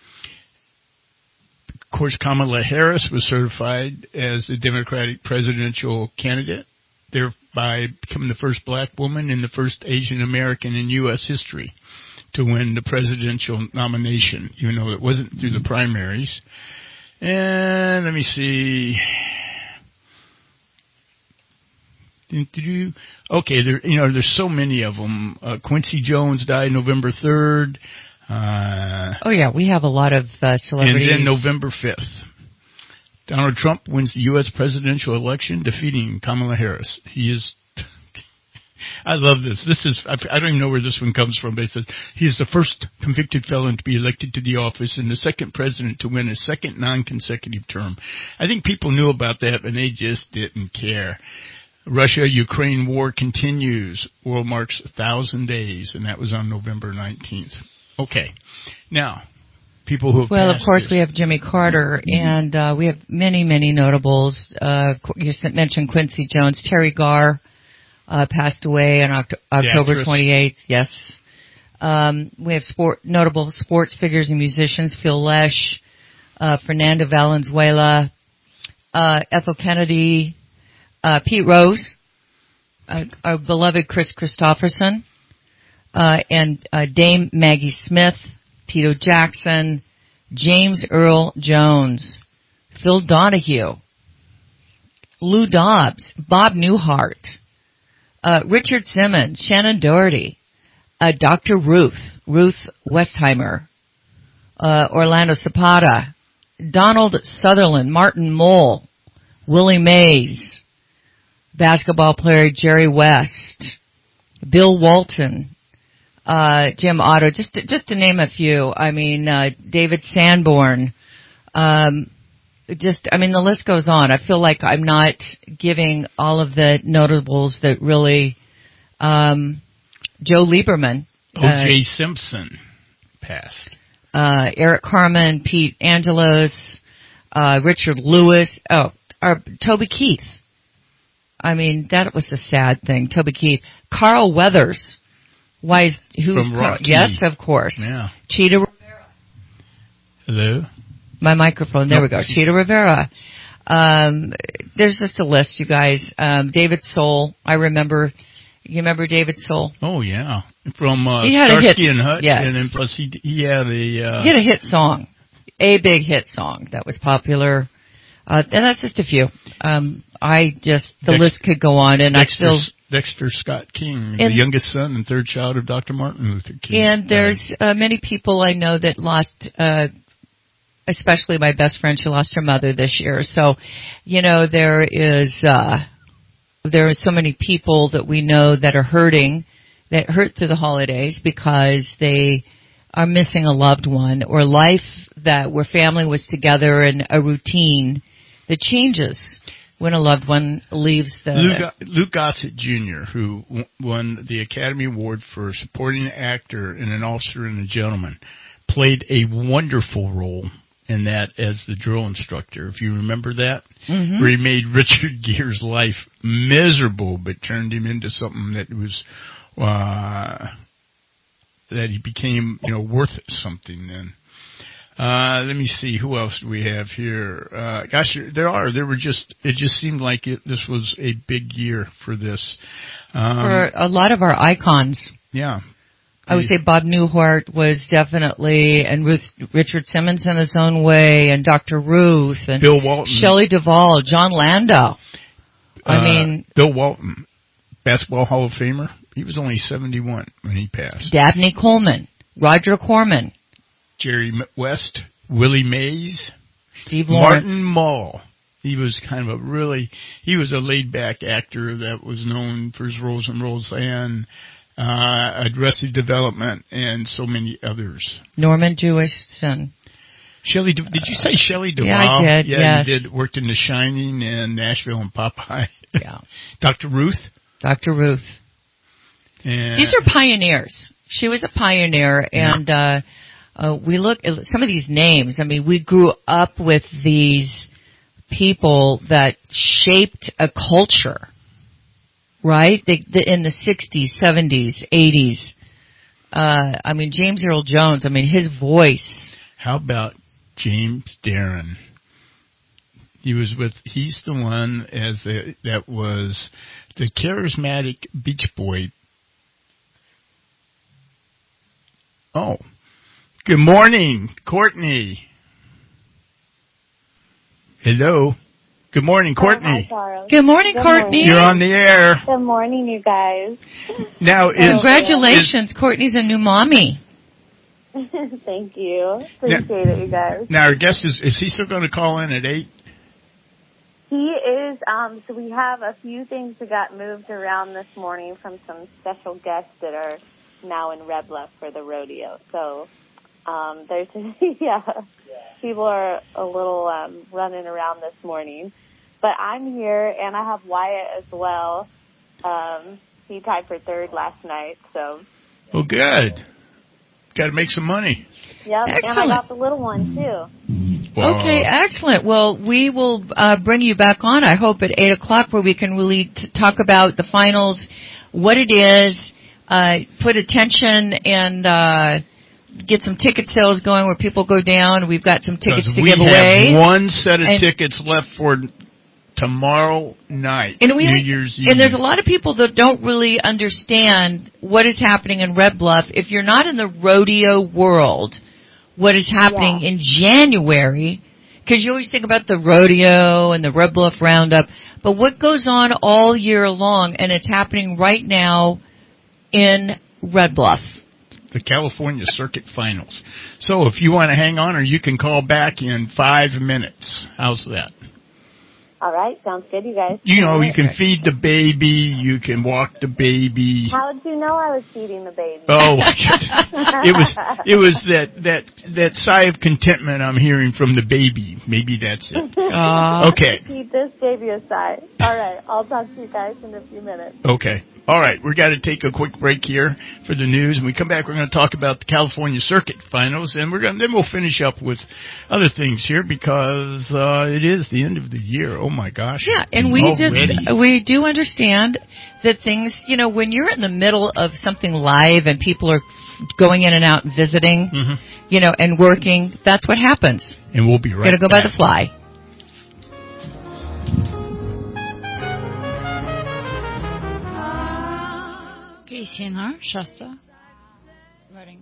of course, Kamala Harris was certified as the Democratic presidential candidate, thereby becoming the first black woman and the first Asian American in U S history to win the presidential nomination, even though it wasn't through the primaries. And let me see. Okay, there, you know, there's so many of them. Uh, Quincy Jones died November third. Uh, oh yeah, we have a lot of uh, celebrities. And then November fifth, Donald Trump wins the U S presidential election, defeating Kamala Harris. He is. I love this. This is. I don't even know where this one comes from, but it says he is the first convicted felon to be elected to the office and the second president to win a second non-consecutive term. I think people knew about that, and they just didn't care. Russia-Ukraine war continues. World marks a thousand days, and that was on November nineteenth. Okay. Now, people who have Well, of course, this. we have Jimmy Carter, and uh, we have many, many notables. Uh, you mentioned Quincy Jones. Terry Garr uh, passed away on Oct- October twenty-eighth. Yes. Um, we have sport notable sports figures and musicians. Phil Lesh, uh, Fernando Valenzuela, uh, Ethel Kennedy, Uh, Pete Rose, uh, our beloved Chris Christopherson, uh, and uh, Dame Maggie Smith, Tito Jackson, James Earl Jones, Phil Donahue, Lou Dobbs, Bob Newhart, uh, Richard Simmons, Shannon Doherty, uh, Doctor Ruth, Ruth Westheimer, uh, Orlando Zapata, Donald Sutherland, Martin Mull, Willie Mays, basketball player Jerry West, Bill Walton, uh, Jim Otto, just to, just to name a few. I mean, uh, David Sanborn. Um, just, I mean, the list goes on. I feel like I'm not giving all of the notables that really, um, Joe Lieberman. O J Uh, Simpson passed. Uh, Eric Carmen, Pete Angelos, uh, Richard Lewis, oh, or Toby Keith. I mean, that was a sad thing. Toby Keith. Carl Weathers. Why is, who's From Carl? Rocky. Yes, of course. Yeah. Cheetah Rivera. Hello? My microphone. There Oh. we go. Cheetah Rivera. Um, there's just a list, you guys. Um, David Soul. I remember, you remember David Soul? Oh, yeah. From, uh, He had a Starsky hit- and Hutch. yes. And then plus he, he had a, uh, He had a hit song. A big hit song that was popular. Uh, and that's just a few. Um, I just, the Dex- list could go on, and Dexter, I feel, Dexter Scott King, And- the youngest son and third child of Doctor Martin Luther King. and there's uh, many people I know that lost, uh, especially my best friend, she lost her mother this year. So, you know, there is, uh, there are so many people that we know that are hurting, that hurt through the holidays because they are missing a loved one, or life that where family was together and a routine that changes when a loved one leaves the... Luke, Luke Gossett Junior, who w- won the Academy Award for supporting actor in An Officer and a Gentleman, played a wonderful role in that as the drill instructor. If you remember that, Mhm. where he made Richard Gere's life miserable, but turned him into something that was uh, that he became, you know, worth something. Then, uh, let me see, who else do we have here? Uh, gosh, there are. There were just. It just seemed like it, this was a big year for this. Um, for a lot of our icons. yeah. I would say Bob Newhart was definitely, and Ruth, Richard Simmons in his own way, and Doctor Ruth, and Bill Walton. Shelley Duvall, John Landau. I Uh, mean, Bill Walton, Basketball Hall of Famer. He was only seventy-one when he passed. Dabney Coleman, Roger Corman, Jerry West, Willie Mays, Steve Lawrence. Martin Mull. He was kind of a really, he was a laid-back actor that was known for his roles in Roseanne, uh, Arrested Development, and so many others. Norman Jewison. Shelley, did you say Shelley Duvall? Yeah, I did, Yeah, yes. you did. Worked in The Shining and Nashville and Popeye. Yeah. Doctor Ruth. Doctor Ruth. And These are pioneers. She was a pioneer, and uh, uh, we look at some of these names. I mean, we grew up with these people that shaped a culture, right? They, the, in the sixties, seventies, eighties. Uh, I mean, James Earl Jones. I mean, his voice. How about James Darren? He was with, he's the one as a, that was the charismatic Beach Boy. Oh, good morning, Courtney. Hello. Good morning, Courtney. Oh, hi, Charles. Good morning, Good Courtney. morning. You're on the air. Good morning, you guys. Now, is, Congratulations, Courtney's a new mommy. Thank you. Appreciate it, you guys. Now, our guest is, is he still going to call in at eight? He is, um, so we have a few things that got moved around this morning from some special guests that are now in Red Bluff for the rodeo. So, um, there's, yeah, people are a little, um, running around this morning. But I'm here, and I have Wyatt as well. Um, he tied for third last night, so. Well, good. Got to make some money. Yep, Excellent. and I got the little one, too. Wow. Okay, excellent. Well, we will uh, bring you back on, I hope, at eight o'clock where we can really t- talk about the finals, what it is, uh, put attention and uh, get some ticket sales going where people go down. We've got some tickets to we give away. have one set of And- tickets left for tomorrow night, And, we, New Year's Eve. and there's a lot of people that don't really understand what is happening in Red Bluff. If you're not in the rodeo world, what is happening Yeah. in January, because you always think about the rodeo and the Red Bluff Roundup, but what goes on all year long, and it's happening right now in Red Bluff. the California Circuit Finals. So if you want to hang on, or you can call back in five minutes. How's that? All right, sounds good, you guys. You know, you can feed the baby, you can walk the baby. How did you know I was feeding the baby? Oh, it was it was that that that sigh of contentment I'm hearing from the baby. Maybe that's it. Uh, okay. Keep this baby aside. All right, I'll talk to you guys in a few minutes. Okay. All right, we're going to take a quick break here for the news. When we come back, we're going to talk about the California Circuit Finals, and we're going then we'll finish up with other things here because uh, it is the end of the year. Oh my gosh! Yeah, and we already. just we do understand that things, you know, when you're in the middle of something live and people are going in and out and visiting, mm-hmm. you know, and working, that's what happens. And we'll be right. Got to go back. by the fly. K C N R, Shasta. Reading.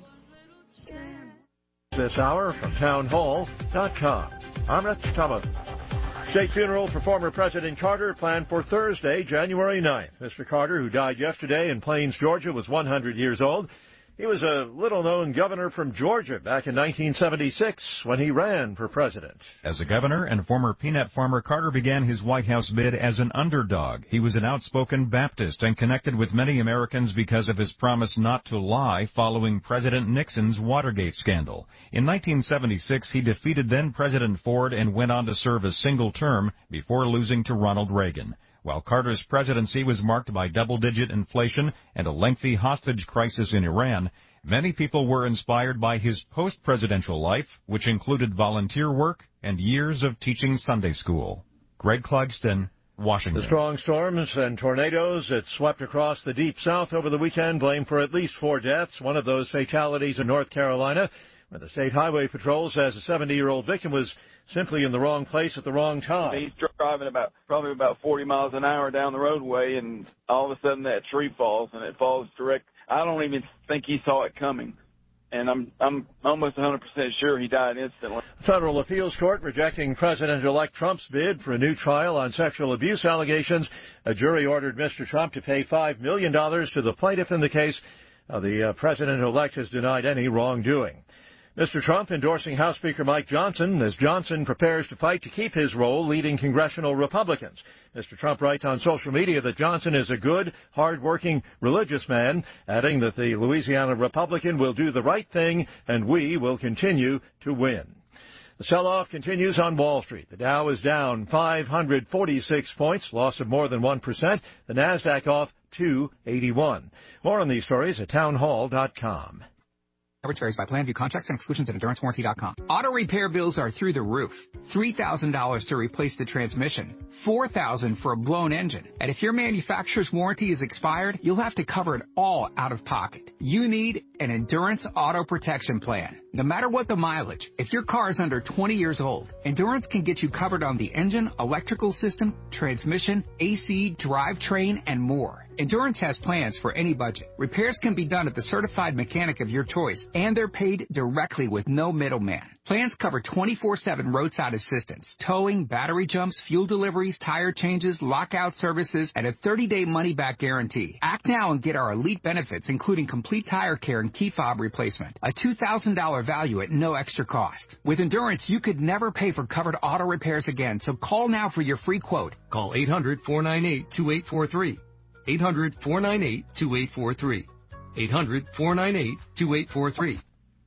This hour from town hall dot com. I'm Rich Thomas. State funeral for former President Carter planned for Thursday, January ninth. Mister Carter, who died yesterday in Plains, Georgia, was one hundred years old. He was a little-known governor from Georgia back in nineteen seventy-six when he ran for president. As a governor and former peanut farmer, Carter began his White House bid as an underdog. He was an outspoken Baptist and connected with many Americans because of his promise not to lie following President Nixon's Watergate scandal. In nineteen seventy-six, he defeated then-President Ford and went on to serve a single term before losing to Ronald Reagan. While Carter's presidency was marked by double-digit inflation and a lengthy hostage crisis in Iran, many people were inspired by his post-presidential life, which included volunteer work and years of teaching Sunday school. Greg Clugston, Washington. The strong storms and tornadoes that swept across the Deep South over the weekend blamed for at least four deaths, one of those fatalities in North Carolina, where the State Highway Patrol says a seventy-year-old victim was simply in the wrong place at the wrong time. He's driving about probably about forty miles an hour down the roadway, and all of a sudden that tree falls, and it falls direct. I don't even think he saw it coming, and I'm I'm almost one hundred percent sure he died instantly. Federal appeals court rejecting President-elect Trump's bid for a new trial on sexual abuse allegations. A jury ordered Mister Trump to pay five million dollars to the plaintiff in the case. Uh, the uh, president-elect has denied any wrongdoing. Mister Trump endorsing House Speaker Mike Johnson as Johnson prepares to fight to keep his role leading congressional Republicans. Mister Trump writes on social media that Johnson is a good, hard-working, religious man, adding that the Louisiana Republican will do the right thing and we will continue to win. The sell-off continues on Wall Street. The Dow is down five hundred forty-six points, loss of more than one percent. The NASDAQ off two eighty-one. More on these stories at town hall dot com. Coverage varies by plan. View contracts and exclusions at endurance warranty dot com. Auto repair bills are through the roof. three thousand dollars to replace the transmission. four thousand dollars for a blown engine. And if your manufacturer's warranty is expired, you'll have to cover it all out of pocket. You need an Endurance Auto Protection Plan. No matter what the mileage, if your car is under twenty years old, Endurance can get you covered on the engine, electrical system, transmission, A C, drivetrain, and more. Endurance has plans for any budget. Repairs can be done at the certified mechanic of your choice, and they're paid directly with no middleman. Plans cover twenty-four seven roadside assistance, towing, battery jumps, fuel deliveries, tire changes, lockout services, and a thirty-day money-back guarantee. Act now and get our elite benefits, including complete tire care and key fob replacement. A two thousand dollars value at no extra cost. With Endurance, you could never pay for covered auto repairs again, so call now for your free quote. Call eight hundred, four nine eight, two eight four three. eight hundred, four nine eight, two eight four three. eight hundred, four nine eight, two eight four three.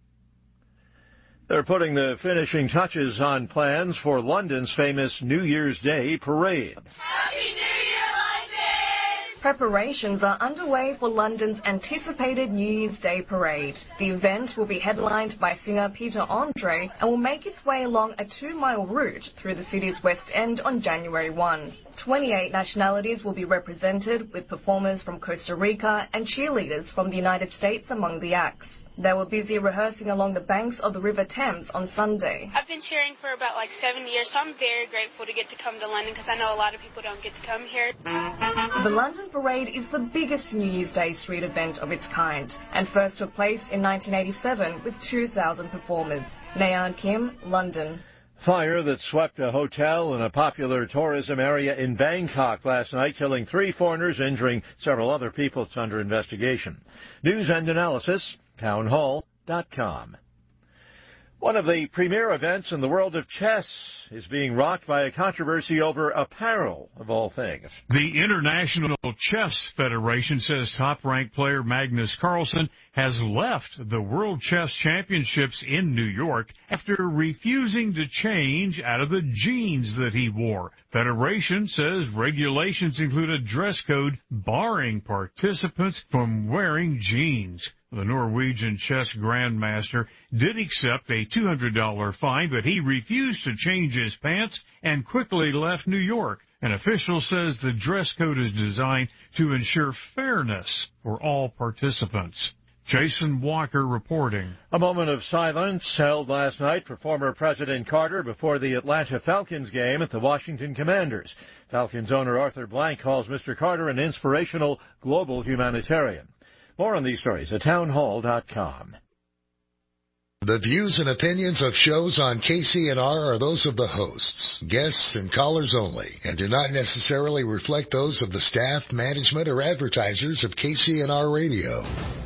They're putting the finishing touches on plans for London's famous New Year's Day parade. Happy New Year, London! Preparations are underway for London's anticipated New Year's Day parade. The event will be headlined by singer Peter Andre and will make its way along a two-mile route through the city's West End on January first. twenty-eight nationalities will be represented, with performers from Costa Rica and cheerleaders from the United States among the acts. They were busy rehearsing along the banks of the River Thames on Sunday. I've been cheering for about like seven years, so I'm very grateful to get to come to London because I know a lot of people don't get to come here. The London Parade is the biggest New Year's Day street event of its kind and first took place in nineteen eighty-seven with two thousand performers. Nayan Kim, London. Fire that swept a hotel in a popular tourism area in Bangkok last night, killing three foreigners, injuring several other people. It's under investigation. News and analysis, town hall dot com. One of the premier events in the world of chess is being rocked by a controversy over apparel, of all things. The International Chess Federation says top-ranked player Magnus Carlsen has left the World Chess Championships in New York after refusing to change out of the jeans that he wore. Federation says regulations include a dress code barring participants from wearing jeans. The Norwegian chess grandmaster did accept a two hundred dollars fine, but he refused to change his pants and quickly left New York. An official says the dress code is designed to ensure fairness for all participants. Jason Walker reporting. A moment of silence held last night for former President Carter before the Atlanta Falcons game at the Washington Commanders. Falcons owner Arthur Blank calls Mister Carter an inspirational global humanitarian. More on these stories at townhall dot com. The views and opinions of shows on K C N R are those of the hosts, guests, and callers only, and do not necessarily reflect those of the staff, management, or advertisers of K C N R Radio.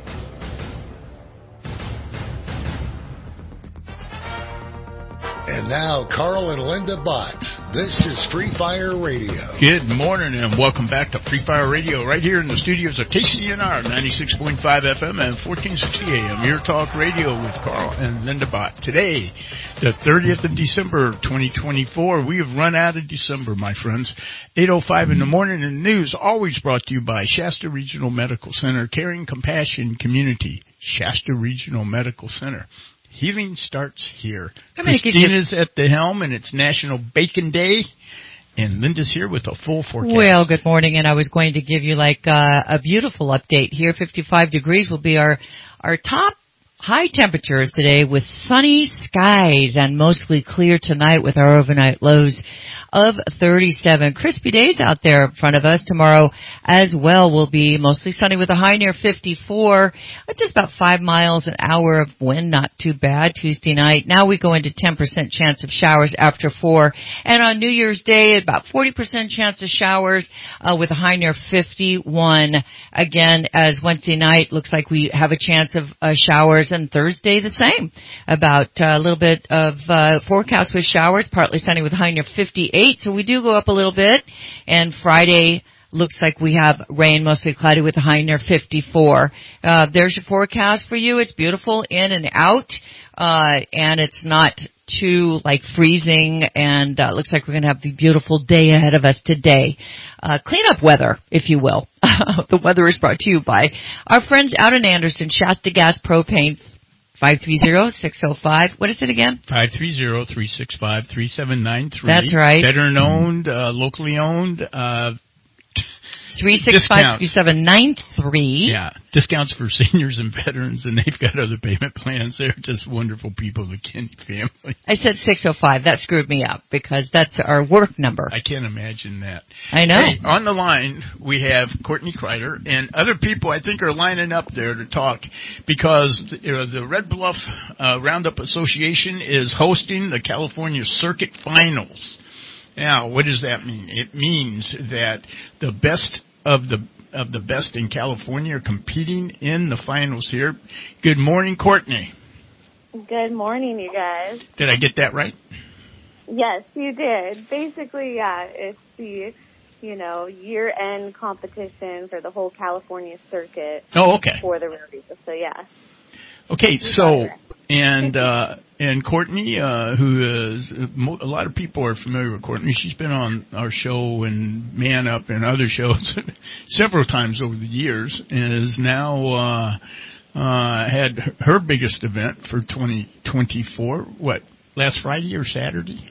And now, Carl and Linda Bott. This is Free Fire Radio. Good morning and welcome back to Free Fire Radio right here in the studios of K C N R ninety-six point five F M and fourteen sixty A M. Your talk radio with Carl and Linda Bott. Today, the thirtieth of December, twenty twenty-four. We have run out of December, my friends. eight oh five in the morning and news always brought to you by Shasta Regional Medical Center, Caring Compassion Community. Shasta Regional Medical Center. Healing starts here. Christina's at the helm, and it's National Bacon Day, and Linda's here with a full forecast. Well, good morning, and I was going to give you like uh, a beautiful update here. fifty-five degrees will be our our top high temperatures today with sunny skies and mostly clear tonight with our overnight lows of thirty-seven. Crispy days out there in front of us. Tomorrow as well will be mostly sunny with a high near fifty-four. Just about five miles an hour of wind. Not too bad. Tuesday night. Now we go into ten percent chance of showers after four. And on New Year's Day, about forty percent chance of showers uh, with a high near fifty-one. Again, as Wednesday night, looks like we have a chance of uh, showers. And Thursday the same. About uh, a little bit of uh, forecast with showers. Partly sunny with a high near fifty-eight. So we do go up a little bit, and Friday looks like we have rain, mostly cloudy with a high near fifty-four. Uh, there's your forecast for you. It's beautiful in and out, uh, and it's not too, like, freezing, and uh, looks like we're going to have the beautiful day ahead of us today. Uh, cleanup weather, if you will. The weather is brought to you by our friends out in Anderson, Shasta Gas Propane. five three zero, six zero five. What is it again? five three zero, three six five, three seven nine three. That's right. Veteran owned, uh, locally owned, uh, three six five, three seven nine three. Yeah. Discounts for seniors and veterans, and they've got other payment plans. They're just wonderful people, the Kenny family. I said six oh five. That screwed me up because that's our work number. I can't imagine that. I know. Hey, on the line, we have Courtney Kreider, and other people I think are lining up there to talk because you know, the Red Bluff uh, Roundup Association is hosting the California Circuit Finals. Now, what does that mean? It means that the best of the of the best in California are competing in the finals here. Good morning, Courtney. Good morning, you guys. Did I get that right? Yes, you did. Basically, yeah, it's the, you know, year-end competition for the whole California circuit. Oh, okay. For the rodeo, so yeah. Okay, so, and, uh, and Courtney, uh, who is, a lot of people are familiar with Courtney. She's been on our show and Man Up and other shows several times over the years and is now, uh, uh, had her biggest event for twenty twenty-four, what, last Friday or Saturday?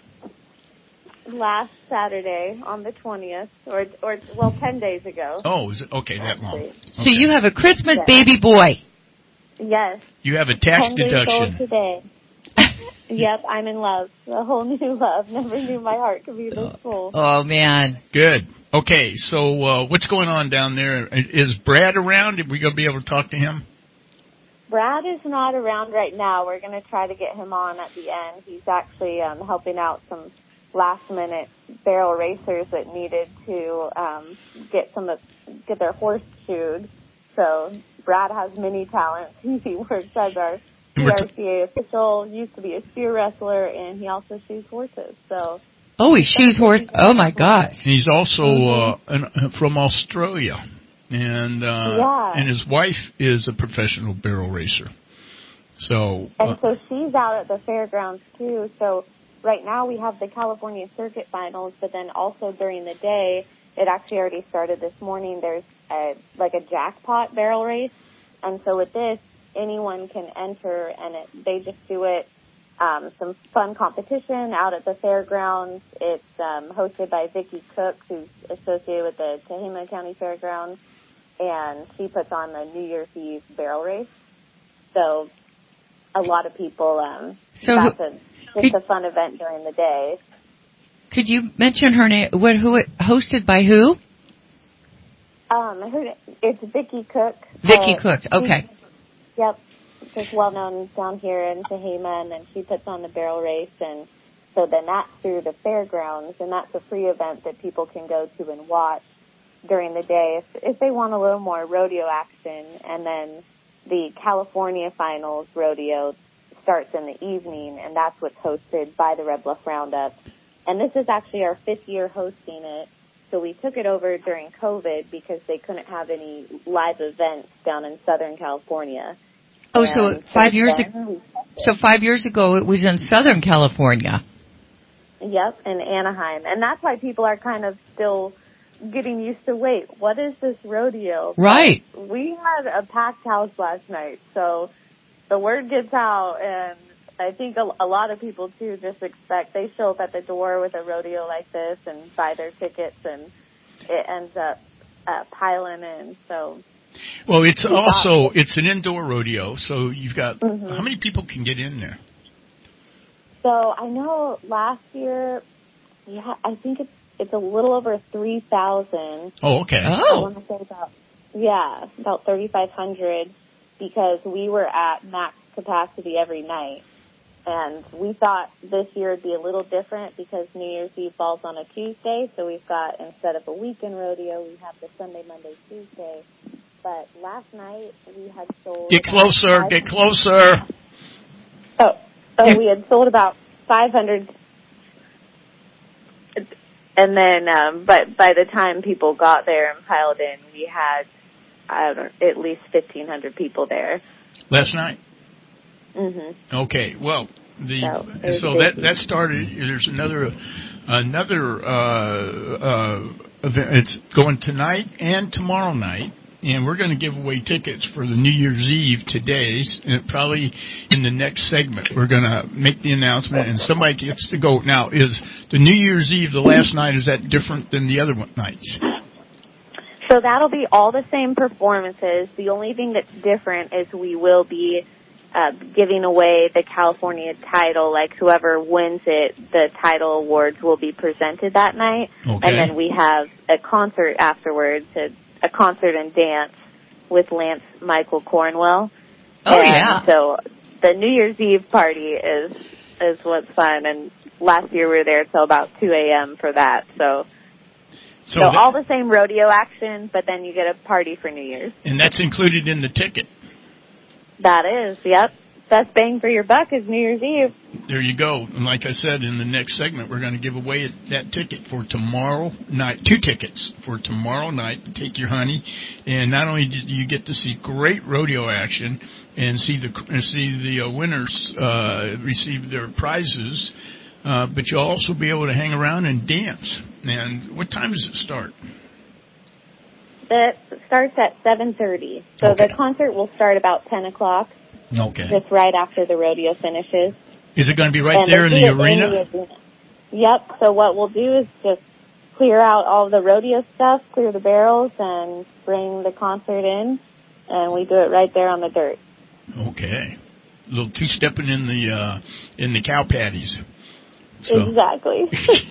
Last Saturday on the twentieth, or, or well, ten days ago. Oh, is it? Okay, that long. Okay. So you have a Christmas yes. baby boy. Yes. You have a tax ten deduction. Days old today. Yep, I'm in love. A whole new love. Never knew my heart could be this full. Oh, man. Good. Okay, so uh, what's going on down there? Is Brad around? Are we going to be able to talk to him? Brad is not around right now. We're going to try to get him on at the end. He's actually um, helping out some last-minute barrel racers that needed to um, get some of, get their horse shoed. So Brad has many talents. He works as our P R C A official, used to be a steer wrestler, and he also shoes horses. So. Oh, he shoes horse. Oh my gosh. He's also mm-hmm. uh, an, from Australia, and uh, yeah. and his wife is a professional barrel racer. So. Uh, and so she's out at the fairgrounds too. So right now we have the California Circuit Finals, but then also during the day, it actually already started this morning. There's a, like a jackpot barrel race, and so with this, anyone can enter, and it, they just do it. Um, some fun competition out at the fairgrounds. It's um, hosted by Vicki Cook, who's associated with the Tehama County Fairgrounds, and she puts on the New Year's Eve barrel race. So a lot of people, um, so that's a, it's a fun event during the day. Could you mention her name? What, who it hosted by who? Um, her, it's Vicki Cook. Vicki uh, Cook, okay. She, yep. Just well known down here in Tehama, and then she puts on the barrel race, and so then that's through the fairgrounds, and that's a free event that people can go to and watch during the day if, if they want a little more rodeo action. And then the California Finals rodeo starts in the evening, and that's what's hosted by the Red Bluff Roundup. And this is actually our fifth year hosting it. So we took it over during COVID because they couldn't have any live events down in Southern California. Oh, so five years ago, so five years ago it was in Southern California. Yep, in Anaheim. And that's why people are kind of still getting used to, wait, what is this rodeo? Right. But we had a packed house last night, so the word gets out, and I think a, a lot of people, too, just expect, they show up at the door with a rodeo like this and buy their tickets, and it ends up uh, piling in, so... Well, it's also, it's an indoor rodeo, so you've got, mm-hmm. how many people can get in there? So I know last year, yeah, I think it's it's a little over three thousand. Oh, okay. I want to say about, yeah, about thirty-five hundred, because we were at max capacity every night. And we thought this year would be a little different because New Year's Eve falls on a Tuesday, so we've got, instead of a weekend rodeo, we have the Sunday, Monday, Tuesday. But last night we had sold... Get closer, get closer. Oh, oh, we had sold about five hundred. And then, um, but by the time people got there and piled in, we had, I don't know, at least fifteen hundred people there. Last night? Mm-hmm. Okay, well, the so, so that that started. There's another another uh, uh, event. It's going tonight and tomorrow night, and we're going to give away tickets for the New Year's Eve today. And probably in the next segment, we're going to make the announcement, and somebody gets to go. Now, is the New Year's Eve the last night? Is that different than the other nights? So that'll be all the same performances. The only thing that's different is we will be Uh, giving away the California title. Like whoever wins it, the title awards will be presented that night. Okay. And then we have a concert afterwards, a, a concert and dance with Lance Michael Cornwell. Oh, and yeah. So the New Year's Eve party is is what's fun. And last year we were there till about two a.m. for that. So, so, so that, all the same rodeo action, but then you get a party for New Year's. And that's included in the ticket. That is, yep. Best bang for your buck is New Year's Eve. There you go. And like I said, in the next segment, we're going to give away that ticket for tomorrow night. Two tickets for tomorrow night. Take your honey. And not only do you get to see great rodeo action and see the and see the uh, winners uh, receive their prizes, uh, but you'll also be able to hang around and dance. And what time does it start? It starts at seven thirty. So okay. the concert will start about ten o'clock. Okay. Just right after the rodeo finishes. Is it going to be right and there in the arena? In the arena? Yep. So what we'll do is just clear out all the rodeo stuff, clear the barrels, and bring the concert in, and we do it right there on the dirt. Okay. A little two-stepping in the uh, in the cow patties. So. Exactly.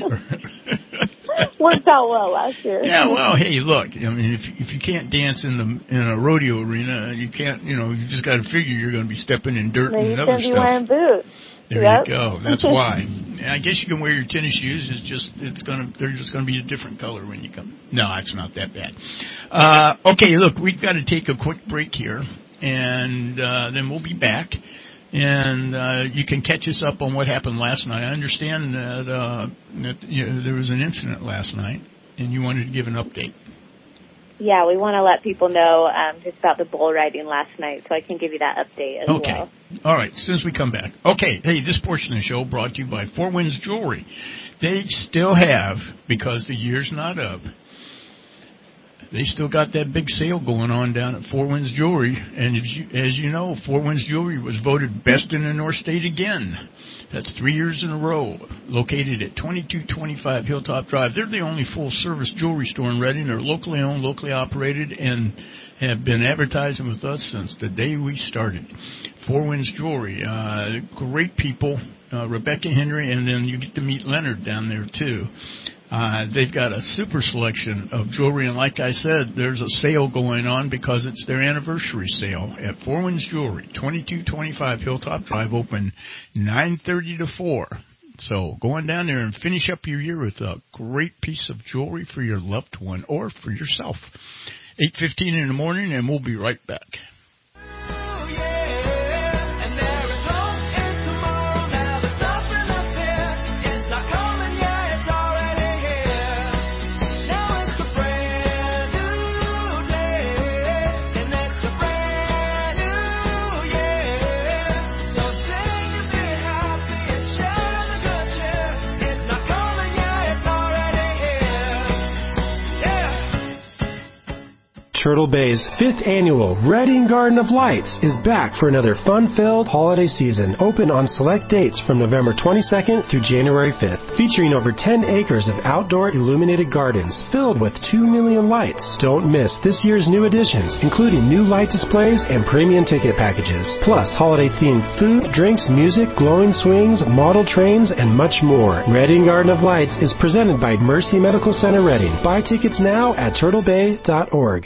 Worked out well last year. Yeah, well, hey, look, I mean, if if you can't dance in the in a rodeo arena, you can't, you know, you just got to figure you're going to be stepping in dirt then and other stuff. You're going to be wearing boots. There yep. you go. That's why. And I guess you can wear your tennis shoes. It's just it's going to they're just going to be a different color when you come. No, it's not that bad. Uh, okay, look, we've got to take a quick break here, and uh, then we'll be back. And uh, you can catch us up on what happened last night. I understand that, uh, that you know, there was an incident last night, and you wanted to give an update. Yeah, we want to let people know um, just about the bull riding last night, so I can give you that update as okay. well. All right, as soon as we come back. Okay, hey, this portion of the show brought to you by Four Winds Jewelry. They still have, because the year's not up, they still got that big sale going on down at Four Winds Jewelry. And as you, as you know, Four Winds Jewelry was voted best in the North State again. That's three years in a row. Located at twenty-two twenty-five Hilltop Drive. They're the only full-service jewelry store in Reading. They're locally owned, locally operated, and have been advertising with us since the day we started. Four Winds Jewelry. Uh, great people. Uh, Rebecca Henry, and then you get to meet Leonard down there, too. Uh, they've got a super selection of jewelry, and like I said, there's a sale going on because it's their anniversary sale at Four Winds Jewelry, twenty-two twenty-five Hilltop Drive, open nine thirty to four. So go on down there and finish up your year with a great piece of jewelry for your loved one or for yourself. eight fifteen in the morning, and we'll be right back. Turtle Bay's fifth annual Reading Garden of Lights is back for another fun-filled holiday season, open on select dates from November twenty-second through January fifth, featuring over ten acres of outdoor illuminated gardens filled with two million lights. Don't miss this year's new additions, including new light displays and premium ticket packages, plus holiday-themed food, drinks, music, glowing swings, model trains, and much more. Reading Garden of Lights is presented by Mercy Medical Center Reading. Buy tickets now at turtle bay dot org.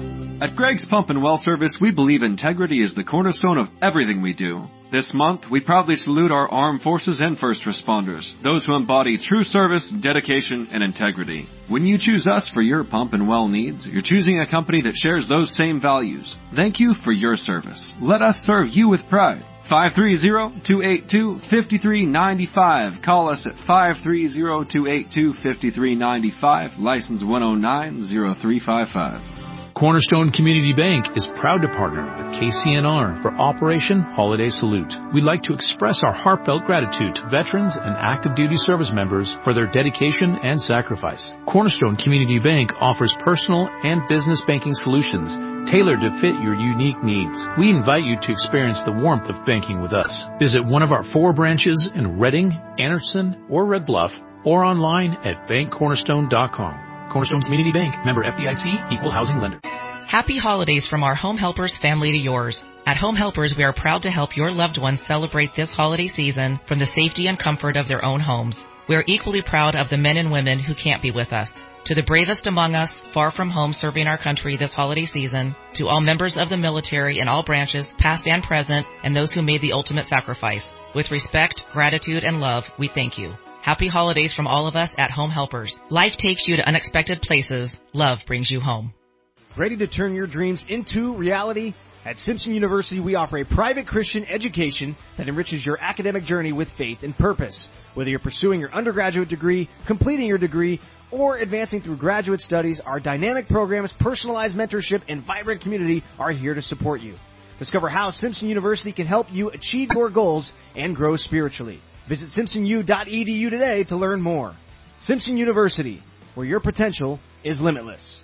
At Greg's Pump and Well Service, we believe integrity is the cornerstone of everything we do. This month, we proudly salute our armed forces and first responders, those who embody true service, dedication, and integrity. When you choose us for your pump and well needs, you're choosing a company that shares those same values. Thank you for your service. Let us serve you with pride. five three zero, two eight two, five three nine five. Call us at five three zero, two eight two, five three nine five. License one oh nine zero three five five. Cornerstone Community Bank is proud to partner with K C N R for Operation Holiday Salute. We'd like to express our heartfelt gratitude to veterans and active duty service members for their dedication and sacrifice. Cornerstone Community Bank offers personal and business banking solutions tailored to fit your unique needs. We invite you to experience the warmth of banking with us. Visit one of our four branches in Reading, Anderson, or Red Bluff, or online at bank cornerstone dot com. Cornerstone Community Bank, member F D I C, equal housing lender. Happy holidays from our Home Helpers family to yours. At Home Helpers, we are proud to help your loved ones celebrate this holiday season from the safety and comfort of their own homes. We are equally proud of the men and women who can't be with us. To the bravest among us, far from home serving our country this holiday season, to all members of the military in all branches, past and present, and those who made the ultimate sacrifice. With respect, gratitude, and love, we thank you. Happy holidays from all of us at Home Helpers. Life takes you to unexpected places. Love brings you home. Ready to turn your dreams into reality? At Simpson University, we offer a private Christian education that enriches your academic journey with faith and purpose. Whether you're pursuing your undergraduate degree, completing your degree, or advancing through graduate studies, our dynamic programs, personalized mentorship, and vibrant community are here to support you. Discover how Simpson University can help you achieve your goals and grow spiritually. Visit simpson u dot e d u today to learn more. Simpson University, where your potential is limitless.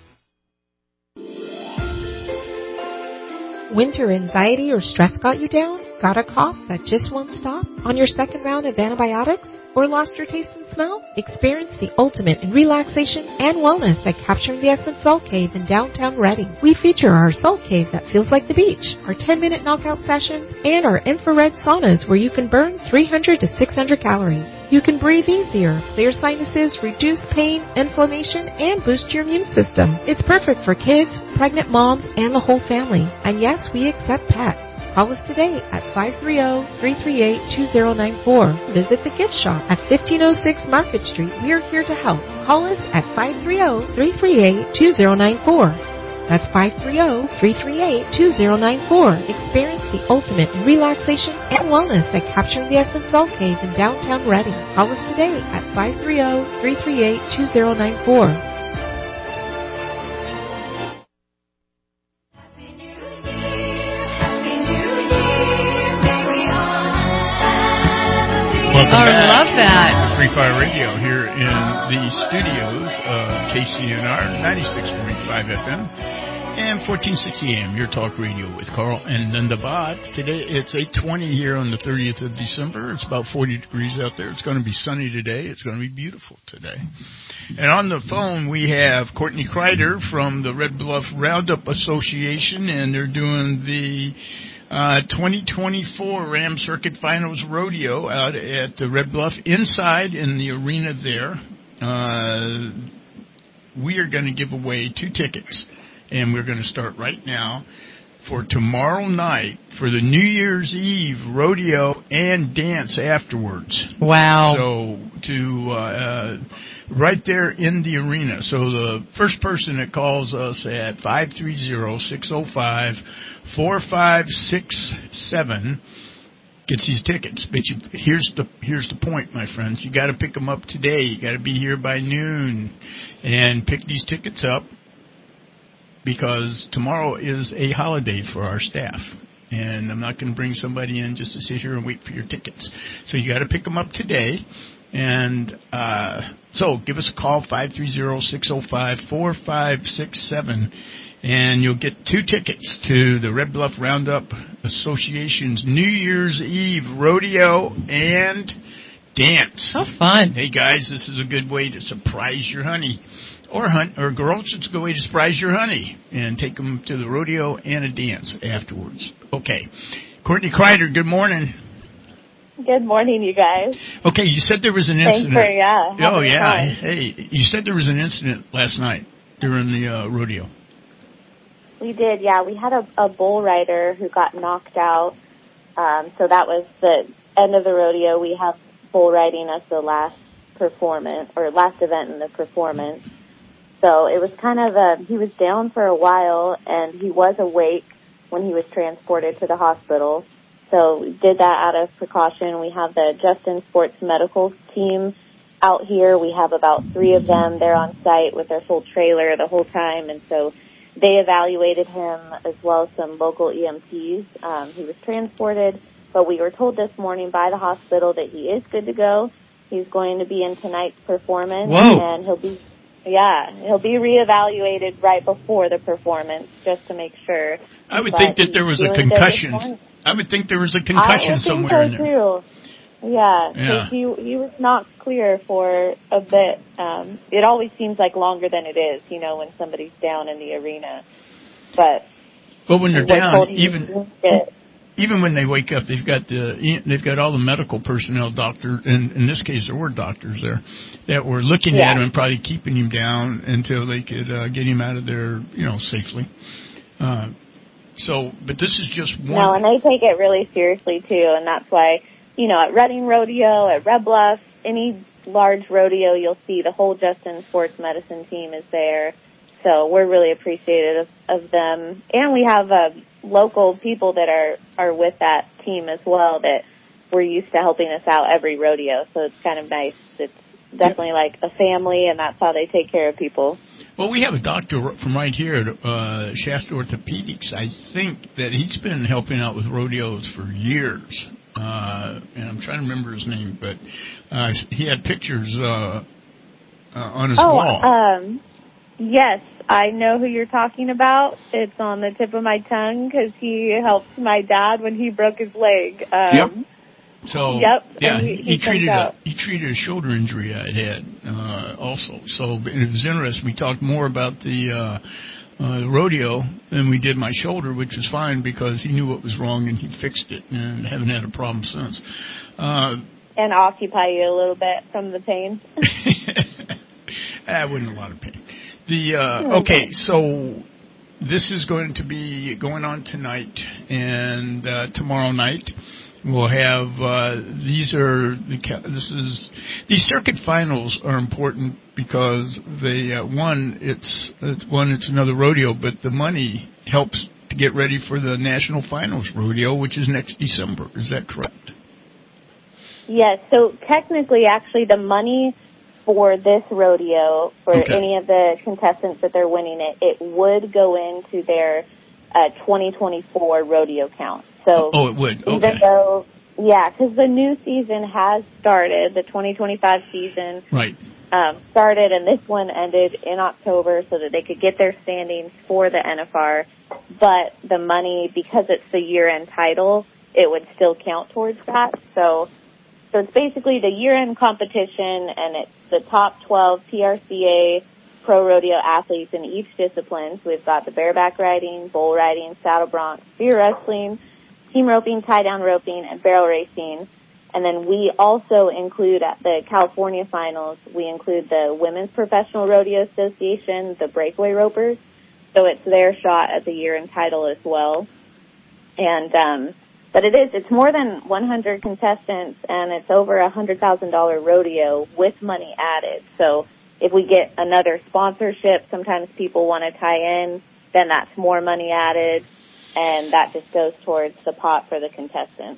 Winter anxiety or stress got you down? Got a cough that just won't stop? On your second round of antibiotics? Or lost your taste and smell? Experience the ultimate in relaxation and wellness at Capturing the Essence Soul Cave in downtown Reading. We feature our Soul Cave that feels like the beach, our ten-minute knockout sessions, and our infrared saunas where you can burn three hundred to six hundred calories. You can breathe easier, clear sinuses, reduce pain, inflammation, and boost your immune system. It's perfect for kids, pregnant moms, and the whole family. And yes, we accept pets. Call us today at five three zero, three three eight, two zero nine four. Visit the gift shop at fifteen oh six Market Street. We are here to help. Call us at five three zero, three three eight, two zero nine four. That's five three zero, three three eight, two zero nine four. Experience the ultimate in relaxation and wellness at Capturing the Essence Bell Cave in downtown Reading. Call us today at five three zero, three three eight, two zero nine four. Welcome I back. love that. Free Fire Radio here in the studios of K C N R ninety-six point five F M and fourteen sixty A M, your talk radio with Carl and Nandabad. Today it's eight twenty here on the thirtieth of December. It's about forty degrees out there. It's going to be sunny today. It's going to be beautiful today. And on the phone we have Courtney Kreider from the Red Bluff Roundup Association, and they're doing the Uh, twenty twenty-four Ram Circuit Finals Rodeo out at the Red Bluff, inside in the arena there. Uh, we are going to give away two tickets, and we're going to start right now for tomorrow night for the New Year's Eve rodeo and dance afterwards. Wow. So to uh, uh, right there in the arena. So the first person that calls us at five three zero, six zero five, four five six seven gets these tickets. But you, here's the here's the point, my friends. You got to pick them up today. You got to be here by noon and pick these tickets up, because tomorrow is a holiday for our staff, and I'm not going to bring somebody in just to sit here and wait for your tickets. So you got to pick them up today. And uh, so give us a call, five three zero, six zero five, four five six seven, and you'll get two tickets to the Red Bluff Roundup Association's New Year's Eve rodeo and dance. How fun. Hey, guys, this is a good way to surprise your honey. Or hunt, or girls, it's a good way to surprise your honey and take them to the rodeo and a dance afterwards. Okay. Courtney Kreider, good morning. Good morning, you guys. Okay, you said there was an Thanks incident. for, yeah. Oh, having yeah. fun. Hey, you said there was an incident last night during the uh, rodeo. We did, yeah. We had a, a bull rider who got knocked out. Um, so that was the end of the rodeo. We have bull riding as the last performance, or last event in the performance. So it was kind of a, he was down for a while, and he was awake when he was transported to the hospital. So we did that out of precaution. We have the Justin Sports Medical team out here. We have about three of them. They're on site with their full trailer the whole time, and so they evaluated him as well as some local E M Ts. Um, he was transported, but we were told this morning by the hospital that he is good to go. He's going to be in tonight's performance, Whoa. and he'll be, yeah, he'll be reevaluated right before the performance just to make sure. I would But think that there was a he's doing good this concussion. morning. I would think there was a concussion I somewhere I in think there. so too. Yeah, 'cause Yeah. he he was knocked clear for a bit. Um, it always seems like longer than it is, you know, when somebody's down in the arena. But But when they're we're down, told he's even doing good. even when they wake up, they've got the they've got all the medical personnel, doctor, and in this case there were doctors there that were looking Yeah. at him and probably keeping him down until they could uh, get him out of there, you know, safely. Uh, so, but this is just one. No, and they take it really seriously too, and that's why, you know, at Reading Rodeo, at Red Bluff, any large rodeo you'll see the whole Justin Sports Medicine team is there. So we're really appreciative of, of them, and we have uh, local people that are are with that team as well that we're used to helping us out every rodeo. So it's kind of nice. It's definitely like a family, and that's how they take care of people. Well, we have a doctor from right here at uh, Shasta Orthopedics. I think that he's been helping out with rodeos for years. Uh, and I'm trying to remember his name, but uh, he had pictures uh, uh, on his oh, wall. um, yes, I know who you're talking about. It's on the tip of my tongue because he helped my dad when he broke his leg. Um, yep. So yep, yeah, and he, he, he treated a out. he treated a shoulder injury I had uh, also. So it was interesting. We talked more about the uh, uh, rodeo than we did my shoulder, which was fine because he knew what was wrong and he fixed it, and haven't had a problem since. Uh, and occupy you a little bit from the pain. I wasn't a lot of pain. The uh, okay, so this is going to be going on tonight and uh, tomorrow night. We'll have uh, these are the this is these circuit finals are important because they uh, one it's, it's one it's another rodeo, but the money helps to get ready for the national finals rodeo, which is next December. Is that correct? Yes. So technically, actually, the money for this rodeo for okay. any of the contestants that they're winning it, it would go into their uh, twenty twenty-four rodeo count. So oh, it would. Okay. Even though, yeah, because the new season has started, the twenty twenty-five season right. um, started, and this one ended in October so that they could get their standings for the N F R. But the money, because it's the year-end title, it would still count towards that. So, so it's basically the year-end competition, and it's the top twelve P R C A pro rodeo athletes in each discipline. So we've got the bareback riding, bull riding, saddle bronc, steer wrestling, team roping, tie-down roping, and barrel racing. And then we also include at the California finals, we include the Women's Professional Rodeo Association, the breakaway ropers. So it's their shot at the year-end title as well. And, um, but it is, it's more than one hundred contestants, and it's over a one hundred thousand dollars rodeo with money added. So if we get another sponsorship, sometimes people want to tie in, then that's more money added. And that just goes towards the pot for the contestants.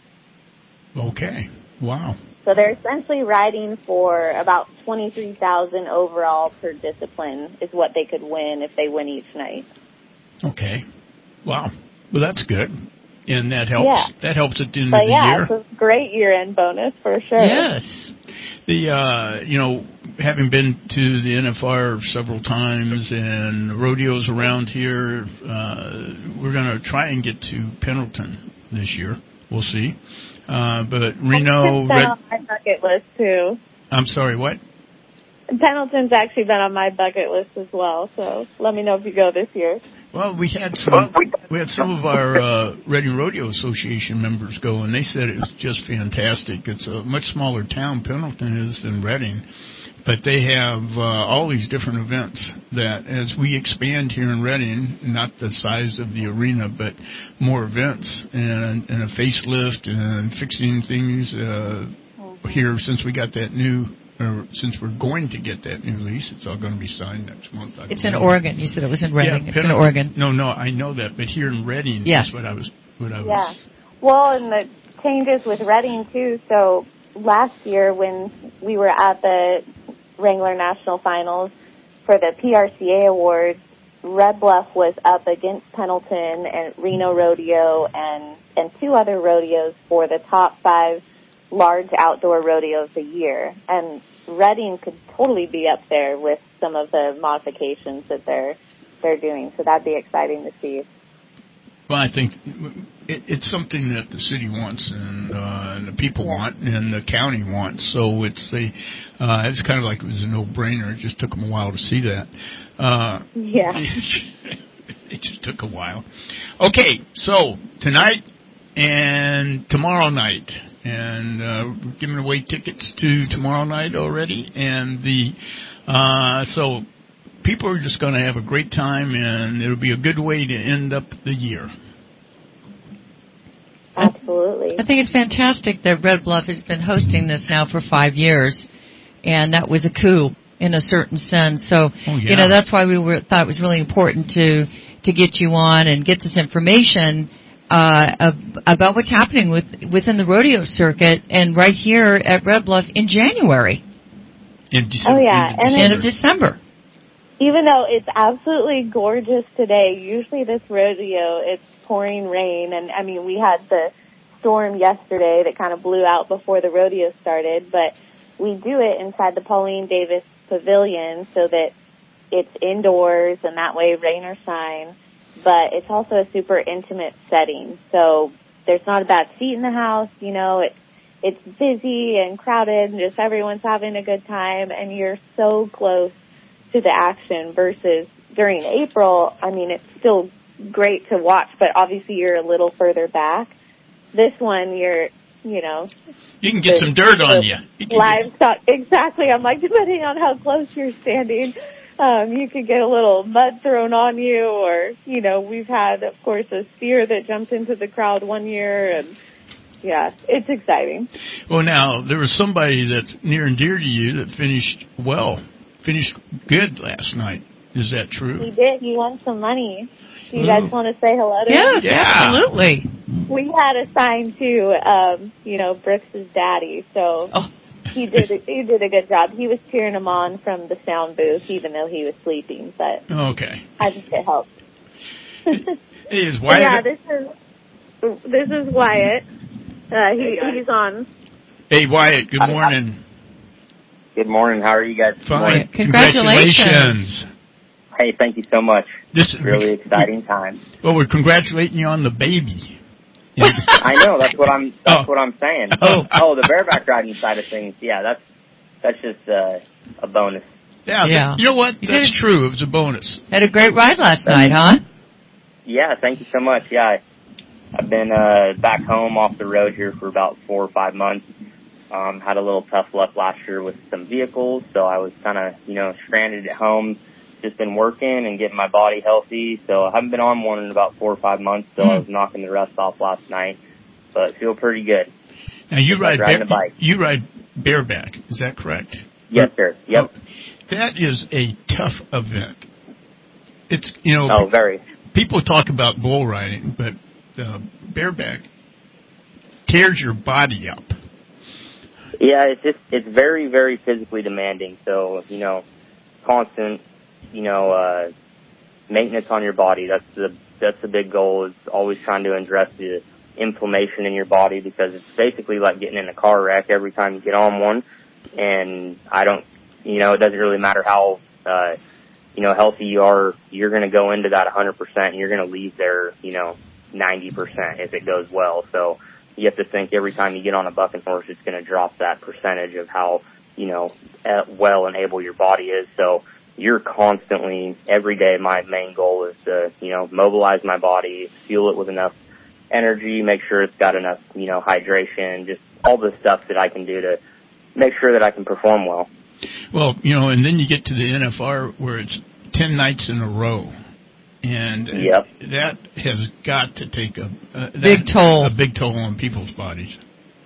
Okay. Wow. So they're essentially riding for about twenty-three thousand dollars overall per discipline is what they could win if they win each night. Okay. Wow. Well, that's good. And that helps. Yeah. That helps at the end but of the yeah, year. It's a great year-end bonus for sure. Yes. The, uh, you know, having been to the N F R several times and rodeos around here, uh, we're going to try and get to Pendleton this year. We'll see. Uh, but Reno... Pendleton's been on my bucket list, too. I'm sorry, what? Pendleton's actually been on my bucket list as well, so let me know if you go this year. Well, we had some, we had some of our uh, Reading Rodeo Association members go, and they said it was just fantastic. It's a much smaller town, Pendleton is, than Reading, but they have uh, all these different events that, as we expand here in Reading, not the size of the arena, but more events and, and a facelift and fixing things uh, here since we got that new. Or since we're going to get that new lease, it's all going to be signed next month. I it's in Oregon. You said it was in Reading. Yeah, it's in Oregon. No, no, I know that, but here in Reading, yes. That's what I was. What I yeah. was. Well, and the changes with Reading too. So last year when we were at the Wrangler National Finals for the P R C A Awards, Red Bluff was up against Pendleton and Reno Rodeo and and two other rodeos for the top five large outdoor rodeos a year, and Reading could totally be up there with some of the modifications that they're they're doing. So that'd be exciting to see. Well, I think it, it's something that the city wants and, uh, and the people yeah. want and the county wants. So it's the uh, it's kind of like it was a no-brainer. It just took them a while to see that. Uh, yeah, it just took a while. Okay, so tonight and tomorrow night. And uh, we're giving away tickets to tomorrow night already. And the uh, so people are just going to have a great time, and it'll be a good way to end up the year. Absolutely. I think it's fantastic that Red Bluff has been hosting this now for five years, and that was a coup in a certain sense. So, oh, yeah. you know, that's why we were thought it was really important to to get you on and get this information. Uh, about what's happening with within the rodeo circuit and right here at Red Bluff in January. In December. Oh, yeah. And end of December. Even though it's absolutely gorgeous today, usually this rodeo, it's pouring rain. And, I mean, we had the storm yesterday that kind of blew out before the rodeo started. But we do it inside the Pauline Davis Pavilion so that it's indoors and that way rain or shine. But it's also a super intimate setting. So there's not a bad seat in the house, you know, it's, it's busy and crowded and just everyone's having a good time and you're so close to the action versus during April. I mean, it's still great to watch, but obviously you're a little further back. This one, you're, you know. You can get the, some dirt on you. you livestock, exactly. I'm like, depending on how close you're standing. Um, you could get a little mud thrown on you or, you know, we've had, of course, a steer that jumped into the crowd one year and yeah, it's exciting. Well, now, there was somebody that's near and dear to you that finished well, finished good last night. Is that true? He did. He won some money. Do you Ooh. guys want to say hello to Yes, him? yeah, absolutely. We had a sign to, um, you know, Brooks' daddy, so oh. he did a, he did a good job. He was cheering him on from the sound booth, even though he was sleeping, but okay. I think it helped. Hey, is Wyatt? Yeah, this is this is Wyatt. Uh, he, he's on. Hey, Wyatt. Good morning. Good morning. How are you guys? Fine. Congratulations. Congratulations. Hey, thank you so much. This really exciting time. Well, we're congratulating you on the baby. I know. That's what I'm. That's Oh. what I'm saying. Oh. oh, the bareback riding side of things. Yeah, that's that's just uh, a bonus. Yeah. Yeah. You know what? You That's did. true. It was a bonus. Had a great ride last night, huh? Yeah, thank you so much. Yeah, I, I've been uh, back home off the road here for about four or five months. Um, had a little tough luck last year with some vehicles, so I was kind of, you know, stranded at home. Just been working and getting my body healthy, so I haven't been on one in about four or five months, so I was knocking the rust off last night, but feel pretty good. Now, you It's ride, like riding bare, a bike. you ride bareback. Is that correct? Yes, sir. Yep. Oh, that is a tough event. It's, you know, Oh, very. people talk about bull riding, but uh, bareback tears your body up. Yeah, it's just, it's very, very physically demanding. So, you know, constant, you know, uh, maintenance on your body. That's the, that's the big goal, is always trying to address the inflammation in your body, because it's basically like getting in a car wreck every time you get on one. And I don't, you know, it doesn't really matter how, uh, you know, healthy you are, you're going to go into that one hundred percent and you're going to leave there, you know, ninety percent if it goes well. So you have to think every time you get on a bucking horse, it's going to drop that percentage of how, you know, well and able your body is. So you're constantly, every day, my main goal is to, you know, mobilize my body, fuel it with enough energy, make sure it's got enough, you know, hydration, just all the stuff that I can do to make sure that I can perform well. Well, you know, and then you get to the N F R where it's ten nights in a row. And yep. that has got to take a, a big that, toll, a big toll on people's bodies.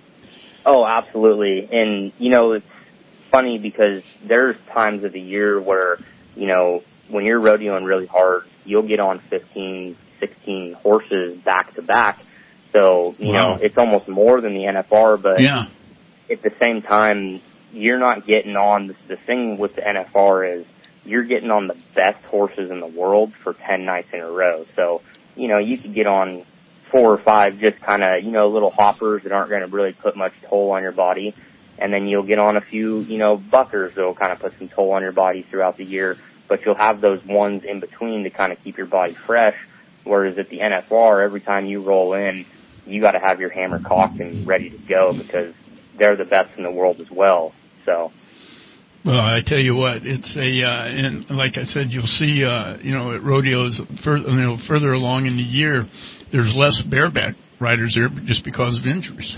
Oh, absolutely. And, you know, it's funny because there's times of the year where, you know, when you're rodeoing really hard, you'll get on fifteen, sixteen horses back to back. So, you wow. know, it's almost more than the N F R, but yeah. at the same time, you're not getting on, the, the thing with the N F R is you're getting on the best horses in the world for ten nights in a row. So, you know, you could get on four or five just kind of, you know, little hoppers that aren't going to really put much toll on your body. And then you'll get on a few, you know, buckers that will kind of put some toll on your body throughout the year. But you'll have those ones in between to kind of keep your body fresh. Whereas at the N F R, every time you roll in, you got to have your hammer cocked and ready to go, because they're the best in the world as well. So. Well, I tell you what, it's a, uh, and like I said, you'll see, uh, you know, at rodeos, further, you know, further along in the year, there's less bareback riders there just because of injuries.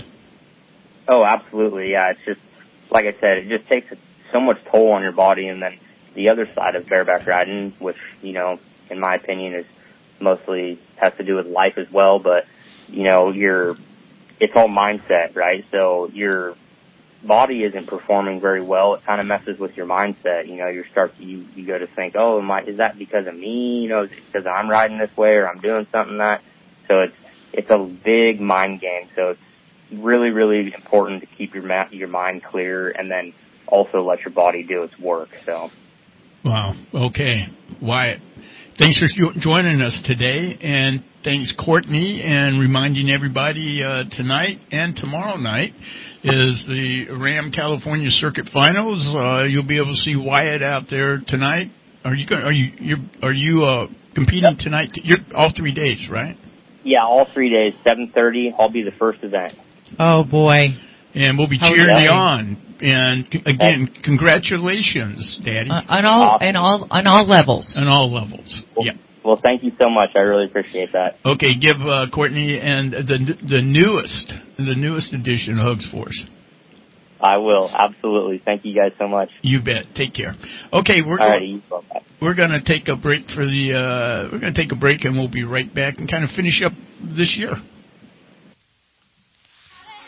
Oh, absolutely, yeah. It's just, like I said, it just takes so much toll on your body. And then the other side of bareback riding, which, you know, in my opinion is mostly has to do with life as well, but, you know, you're, it's all mindset, right? So your body isn't performing very well. It kind of messes with your mindset. You know, you start to, you, you go to think, oh, am I, is that because of me? You know, is it because I'm riding this way or I'm doing something that? So it's, it's a big mind game. So it's really, really important to keep your ma- your mind clear, and then also let your body do its work. So. Wow. Okay. Wyatt, thanks for joining us today, and thanks, Courtney, and reminding everybody uh, tonight and tomorrow night is the Ram California Circuit Finals. Uh, you'll be able to see Wyatt out there tonight. Are you going? Are you? You're, are you uh, competing yep. tonight? You're all three days, right? Yeah, all three days. Seven thirty. I'll be the first event. Oh boy! And we'll be cheering you on. And again, congratulations, Daddy. Uh, on all awesome. and all on all levels. On all levels. Well, yeah. Well, thank you so much. I really appreciate that. Okay, give uh, Courtney and the the newest the newest edition of Hugs Force. I will, absolutely. Thank you guys so much. You bet. Take care. Okay, we're Alrighty, going, we're going to take a break for the uh, we're going to take a break, and we'll be right back and kind of finish up this year.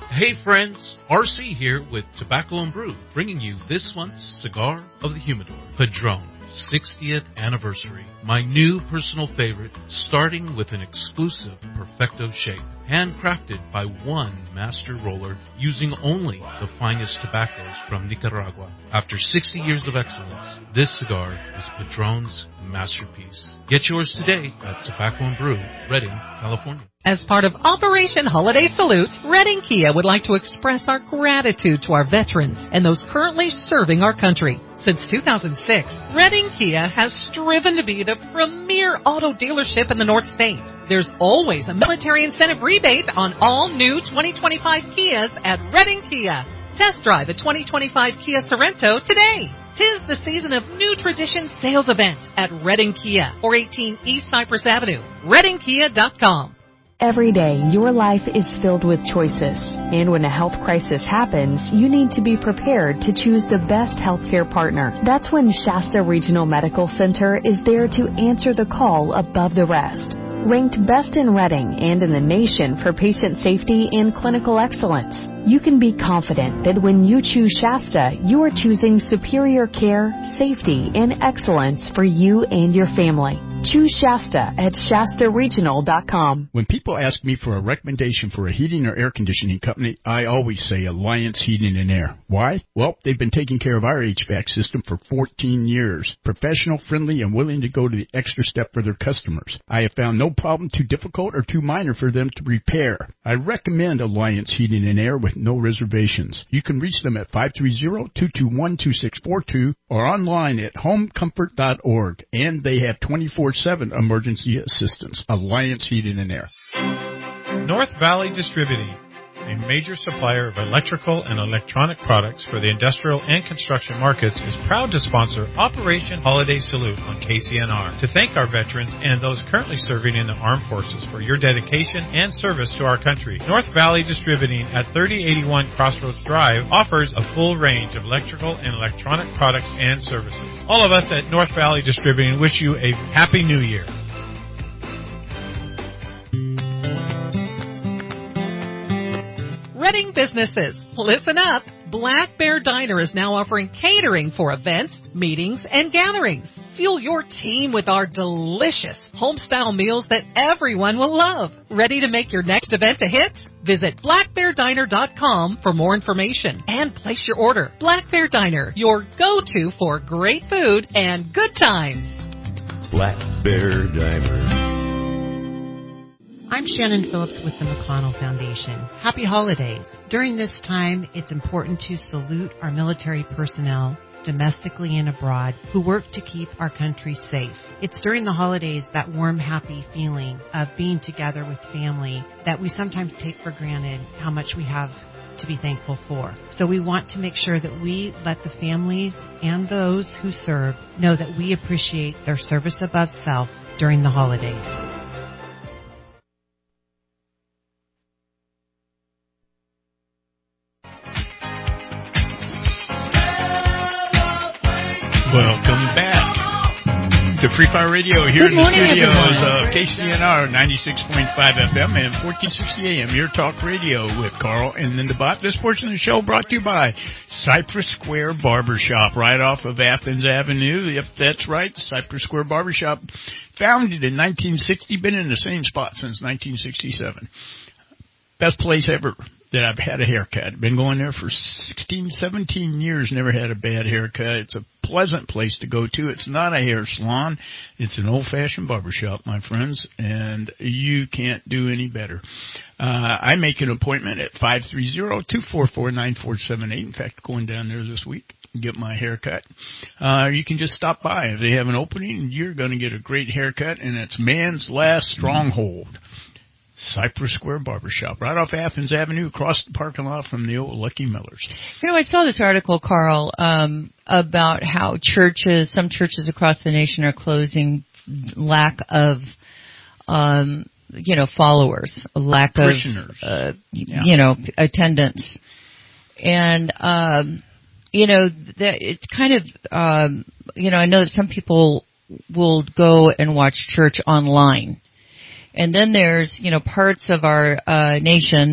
Hey friends, R C here with Tobacco and Brew, bringing you this month's Cigar of the Humidor, Padron, sixtieth anniversary. My new personal favorite, starting with an exclusive Perfecto shape, handcrafted by one master roller, using only the finest tobaccos from Nicaragua. After sixty years of excellence, this cigar is Padron's masterpiece. Get yours today at Tobacco and Brew, Redding, California. As part of Operation Holiday Salute, Redding Kia would like to express our gratitude to our veterans and those currently serving our country. Since two thousand six, Redding Kia has striven to be the premier auto dealership in the North State. There's always a military incentive rebate on all new twenty twenty-five Kias at Redding Kia. Test drive a twenty twenty-five Kia Sorento today. Tis the season of New Tradition sales event at Redding Kia, four eighteen East Cypress Avenue, redding kia dot com. Every day, your life is filled with choices. And when a health crisis happens, you need to be prepared to choose the best healthcare partner. That's when Shasta Regional Medical Center is there to answer the call above the rest. Ranked best in Redding and in the nation for patient safety and clinical excellence, you can be confident that when you choose Shasta, you are choosing superior care, safety, and excellence for you and your family. Choose Shasta at Shasta Regional dot com. When people ask me for a recommendation for a heating or air conditioning company, I always say Alliance Heating and Air. Why? Well, they've been taking care of our H V A C system for fourteen years. Professional, friendly, and willing to go to the extra step for their customers. I have found no problem too difficult or too minor for them to repair. I recommend Alliance Heating and Air with no reservations. You can reach them at five three zero, two two one, two six four two or online at home comfort dot org. And they have twenty-four seven emergency assistance. Alliance Heating and Air. North Valley Distributing, a major supplier of electrical and electronic products for the industrial and construction markets, is proud to sponsor Operation Holiday Salute on K C N R to thank our veterans and those currently serving in the armed forces for your dedication and service to our country. North Valley Distributing at thirty eighty-one Crossroads Drive offers a full range of electrical and electronic products and services. All of us at North Valley Distributing wish you a Happy New Year. Redding businesses, listen up. Black Bear Diner is now offering catering for events, meetings, and gatherings. Fuel your team with our delicious home-style meals that everyone will love. Ready to make your next event a hit? Visit black bear diner dot com for more information and place your order. Black Bear Diner, your go-to for great food and good times. Black Bear Diner. I'm Shannon Phillips with the McConnell Foundation. Happy holidays. During this time, it's important to salute our military personnel, domestically and abroad, who work to keep our country safe. It's during the holidays, that warm, happy feeling of being together with family, that we sometimes take for granted how much we have to be thankful for. So we want to make sure that we let the families and those who serve know that we appreciate their service above self during the holidays. Welcome back to Free Fire Radio here Good in the morning, studios everyone. of K C N R ninety-six point five F M and fourteen sixty A M, your talk radio with Carl and Linda Bott. This portion of the show brought to you by Cypress Square Barbershop right off of Athens Avenue. Yep, that's right, Cypress Square Barbershop, founded in nineteen sixty, been in the same spot since nineteen sixty-seven. Best place ever that I've had a haircut. Been going there for sixteen, seventeen years, never had a bad haircut. It's a pleasant place to go to. It's not a hair salon. It's an old-fashioned barbershop, my friends, and you can't do any better. Uh, I make an appointment at five three zero, two four four, nine four seven eight. In fact, going down there this week and get my haircut. Uh, you can just stop by. If they have an opening, you're going to get a great haircut, and it's man's last stronghold. Cypress Square Barbershop, right off Athens Avenue, across the parking lot from the old Lucky Millers. You know, I saw this article, Carl, um, about how churches, some churches across the nation are closing, lack of, um, you know, followers, lack of, uh, yeah. you know, attendance. And, um, you know, that it's kind of, um, you know, I know that some people will go and watch church online. And then there's, you know, parts of our uh, nation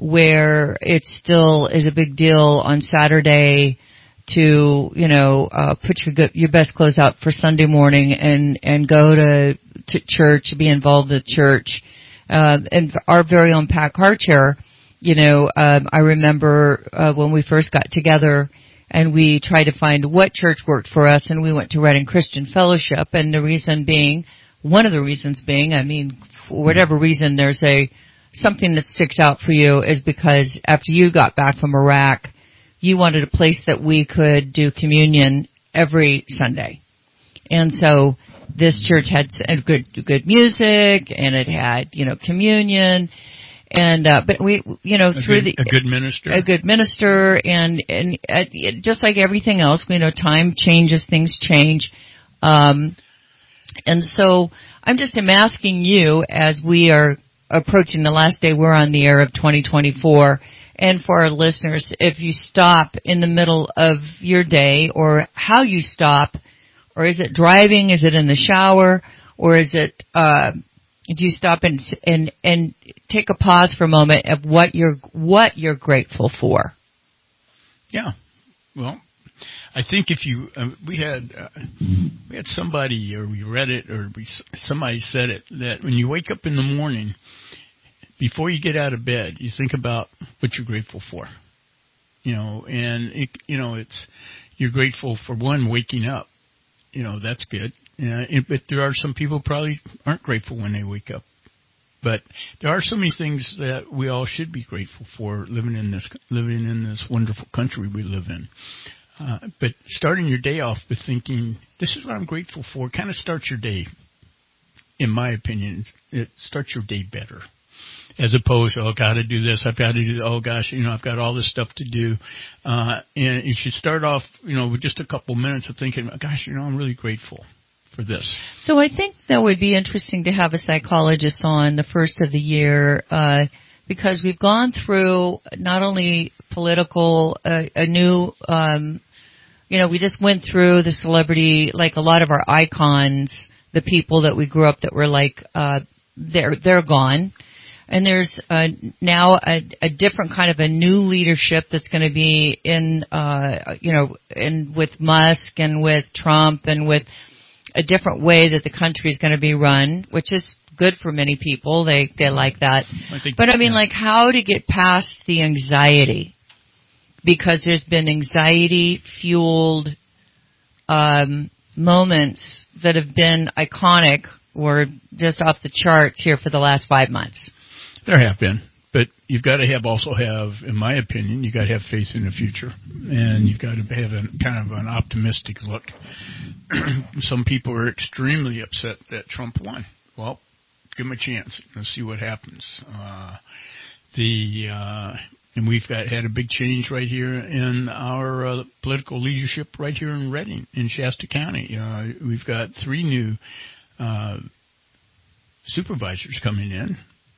where it still is a big deal on Saturday to, you know, uh, put your good, your best clothes out for Sunday morning and, and go to, to church, be involved in church. Uh, and our very own Pat Karcher, you know, um, I remember, uh, when we first got together and we tried to find what church worked for us, and we went to Reading Christian Fellowship, and the reason being, one of the reasons being, I mean, for whatever reason, there's a, something that sticks out for you is because after you got back from Iraq, you wanted a place that we could do communion every Sunday. And so this church had good good music, and it had, you know, communion, and uh, but we, you know, a through good, the a good minister, a good minister, and and uh, just like everything else, you know, time changes, things change, um, and so I'm just am asking you, as we are approaching the last day we're on the air of twenty twenty-four. And for our listeners, if you stop in the middle of your day, or how you stop, or is it driving, is it in the shower, or is it, uh, do you stop and, and, and take a pause for a moment of what you're, what you're grateful for? Yeah. Well, I think if you, uh, we had, uh, we had somebody, or we read it, or we, somebody said it, that when you wake up in the morning, before you get out of bed, you think about what you're grateful for, you know, and, it, you know, it's, you're grateful for, one, waking up, you know, that's good. Uh, it, but there are some people probably aren't grateful when they wake up. But there are so many things that we all should be grateful for living in this, living in this wonderful country we live in. Uh, but starting your day off with thinking, this is what I'm grateful for, kind of starts your day, in my opinion, it starts your day better. As opposed to, oh, I've got to do this, I've got to do, oh gosh, you know, I've got all this stuff to do. Uh, and you should start off, you know, with just a couple minutes of thinking, gosh, you know, I'm really grateful for this. So I think that would be interesting to have a psychologist on the first of the year, uh, because we've gone through not only political, uh, a new, um, you know, we just went through the celebrity, like a lot of our icons, the people that we grew up that were like, uh, they're, they're gone. And there's uh, now a, a different kind of a new leadership that's going to be in, uh, you know, in with Musk and with Trump, and with a different way that the country is going to be run, which is good for many people. They they like that. I think, but I mean, yeah. like, how to get past the anxiety, because there's been anxiety fueled um, moments that have been iconic or just off the charts here for the last five months. There have been, but you've got to have also have, in my opinion, you've got to have faith in the future, and you've got to have a kind of an optimistic look. Some people are extremely upset that Trump won. Well, give him a chance. Let's see what happens. Uh, the uh, and we've got had a big change right here in our uh, political leadership right here in Reading, in Shasta County. Uh, we've got three new uh, supervisors coming in.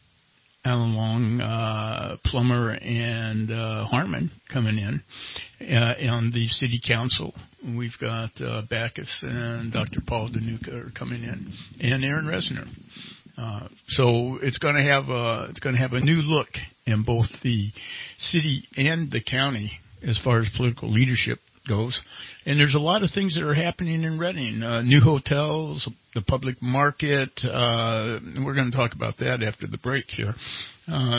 Alan Long, uh, Plummer, and uh, Harmon coming in. Uh, on the city council, we've got uh, Backus and Doctor Paul Danuka are coming in, and Aaron Resner. Uh, so it's going to have a it's going to have a new look in both the city and the county as far as political leadership goes. And there's a lot of things that are happening in Reading. Uh, new hotels, the public market. Uh, we're going to talk about that after the break here. Uh,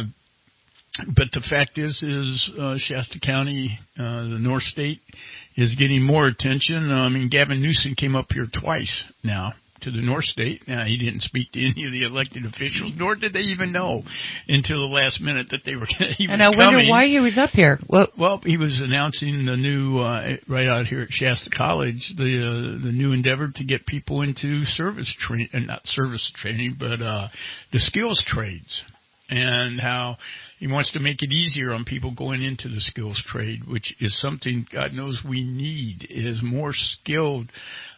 but the fact is, is uh, Shasta County, uh, the North State, is getting more attention. I mean, Gavin Newsom came up here twice now to the North State. Now, he didn't speak to any of the elected officials, nor did they even know until the last minute that they were he was And I wonder coming. why he was up here. Well, well he was announcing the new, uh, right out here at Shasta College, the uh, the new endeavor to get people into service training, uh, not service training, but uh, the skills trades, and how he wants to make it easier on people going into the skills trade, which is something God knows we need, is more skilled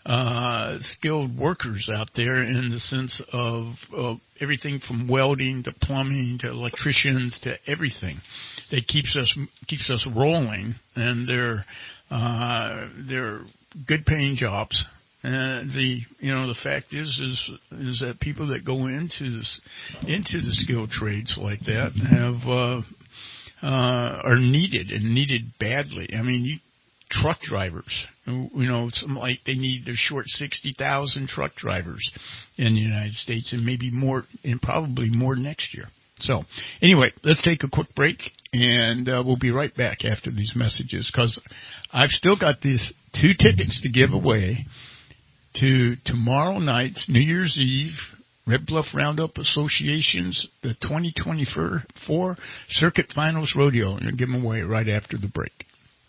uh, skilled workers out there, in the sense of uh, everything from welding to plumbing to electricians to everything that keeps us keeps us rolling, and they're uh, they're good paying jobs. And the you know the fact is is is that people that go into this, into the skilled trades like that have uh, uh, are needed and needed badly. I mean, you, truck drivers, you know, it's like they need a short sixty thousand truck drivers in the United States, and maybe more, and probably more next year. So, anyway, let's take a quick break, and uh, we'll be right back after these messages, because I've still got these two tickets to give away to tomorrow night's New Year's Eve Red Bluff Roundup Association's the twenty twenty-four Circuit Finals Rodeo. I'm going to give them away right after the break.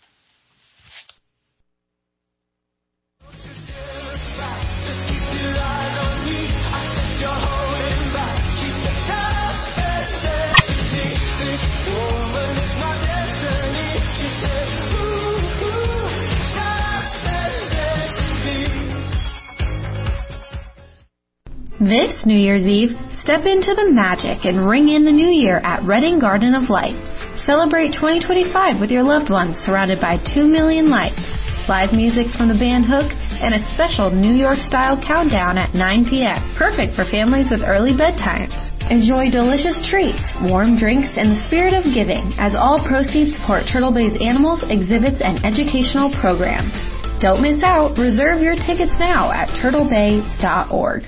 This New Year's Eve, step into the magic and ring in the new year at Redding Garden of Lights. Celebrate twenty twenty-five with your loved ones surrounded by two million lights, live music from the band Hook, and a special New York-style countdown at nine p.m. Perfect for families with early bedtimes. Enjoy delicious treats, warm drinks, and the spirit of giving as all proceeds support Turtle Bay's animals, exhibits, and educational programs. Don't miss out. Reserve your tickets now at turtle bay dot org.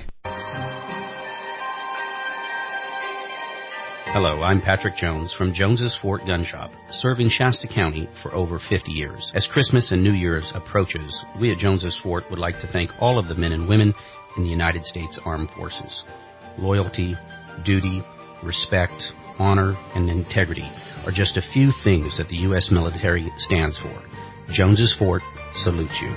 Hello, I'm Patrick Jones from Jones's Fort Gun Shop, serving Shasta County for over fifty years. As Christmas and New Year's approaches, we at Jones's Fort would like to thank all of the men and women in the United States Armed Forces. Loyalty, duty, respect, honor, and integrity are just a few things that the U S military stands for. Jones's Fort salutes you.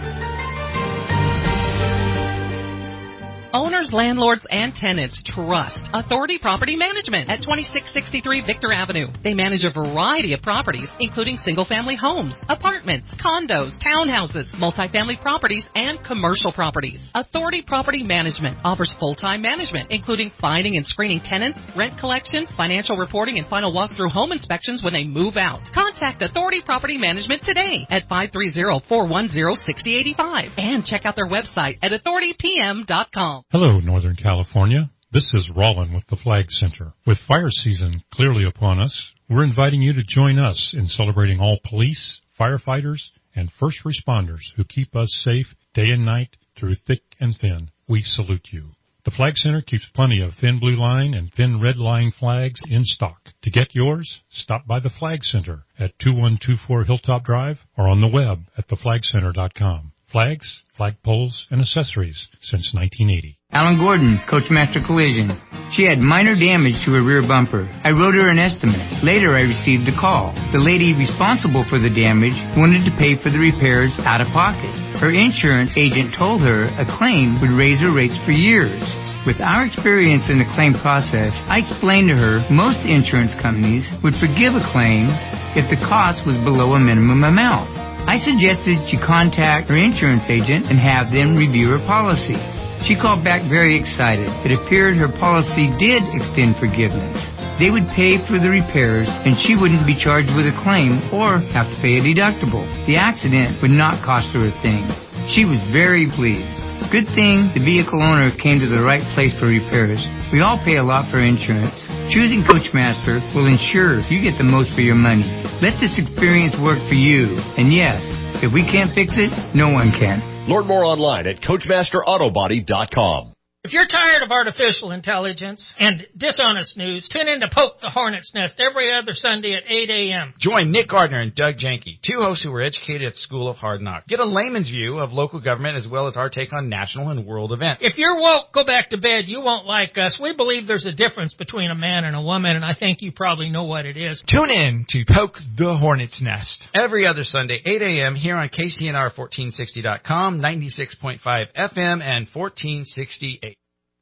Owners, landlords, and tenants trust Authority Property Management at twenty-six sixty-three Victor Avenue. They manage a variety of properties, including single-family homes, apartments, condos, townhouses, multifamily properties, and commercial properties. Authority Property Management offers full-time management, including finding and screening tenants, rent collection, financial reporting, and final walkthrough home inspections when they move out. Contact Authority Property Management today at five three zero, four one zero, six zero eight five and check out their website at authority p m dot com. Hello, Northern California. This is Rollin with the Flag Center. With fire season clearly upon us, we're inviting you to join us in celebrating all police, firefighters, and first responders who keep us safe day and night through thick and thin. We salute you. The Flag Center keeps plenty of thin blue line and thin red line flags in stock. To get yours, stop by the Flag Center at two one two four Hilltop Drive or on the web at the flag center dot com. Flags, flagpoles, and accessories since nineteen eighty. Alan Gordon, Coachmaster Collision. She had minor damage to her rear bumper. I wrote her an estimate. Later, I received a call. The lady responsible for the damage wanted to pay for the repairs out of pocket. Her insurance agent told her a claim would raise her rates for years. With our experience in the claim process, I explained to her most insurance companies would forgive a claim if the cost was below a minimum amount. I suggested she contact her insurance agent and have them review her policy. She called back very excited. It appeared her policy did extend forgiveness. They would pay for the repairs, and she wouldn't be charged with a claim or have to pay a deductible. The accident would not cost her a thing. She was very pleased. Good thing the vehicle owner came to the right place for repairs. We all pay a lot for insurance. Choosing Coachmaster will ensure you get the most for your money. Let this experience work for you. And yes, if we can't fix it, no one can. Learn more online at coachmaster auto body dot com. If you're tired of artificial intelligence and dishonest news, tune in to Poke the Hornet's Nest every other Sunday at eight a.m. Join Nick Gardner and Doug Janke, two hosts who were educated at School of Hard Knocks. Get a layman's view of local government as well as our take on national and world events. If you're woke, go back to bed. You won't like us. We believe there's a difference between a man and a woman, and I think you probably know what it is. Tune in to Poke the Hornet's Nest every other Sunday, eight a.m. here on K C N R fourteen sixty dot com, ninety-six point five F M, and fourteen sixty-eight.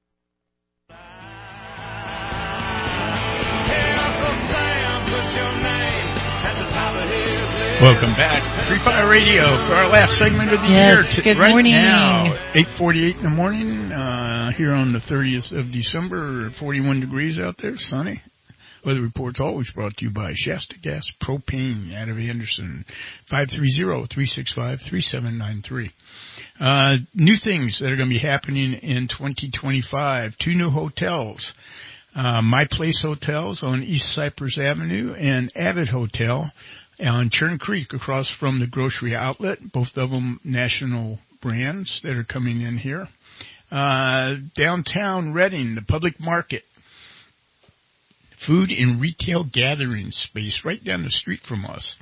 Welcome back. Free Fire Radio for our last segment of the yes, year. Good right morning. Now, eight forty-eight in the morning, uh, here on the thirtieth of December, forty-one degrees out there, sunny. Weather report's always brought to you by Shasta Gas Propane out of Anderson, five three zero, three six five, three seven nine three. Uh, new things that are going to be happening in twenty twenty-five. Two new hotels. uh, My Place Hotels on East Cypress Avenue, and Avid Hotel on Churn Creek across from the grocery outlet, both of them national brands that are coming in here. Uh, downtown Reading, the Public Market, food and retail gathering space right down the street from us,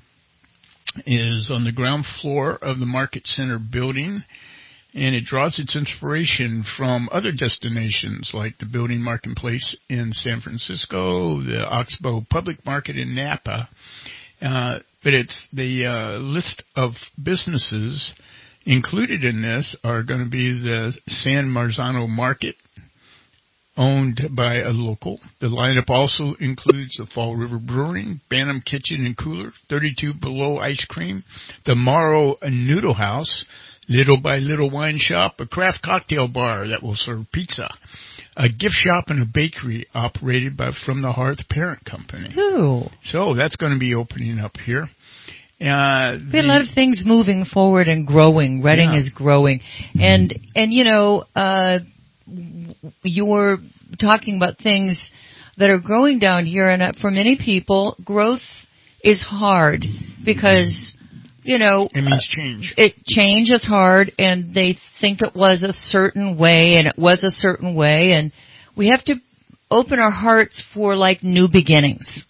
is on the ground floor of the Market Center building, and it draws its inspiration from other destinations like the Building Marketplace in San Francisco, the Oxbow Public Market in Napa. Uh, but it's the uh, list of businesses included in this are going to be the San Marzano Market, owned by a local. The lineup also includes the Fall River Brewing, Bantam Kitchen and Cooler, thirty-two Below Ice Cream, the Morrow Noodle House, Little by Little Wine Shop, a craft cocktail bar that will serve pizza, a gift shop and a bakery operated by From the Hearth Parent Company. Ooh. So that's going to be opening up here. Uh, the, a lot of things moving forward and growing. Reading yeah. is growing. And, and you know, uh, you were talking about things that are growing down here, and for many people, growth is hard because, you know, it means change. Uh, it change is hard, and they think it was a certain way, and it was a certain way, and we have to open our hearts for like new beginnings.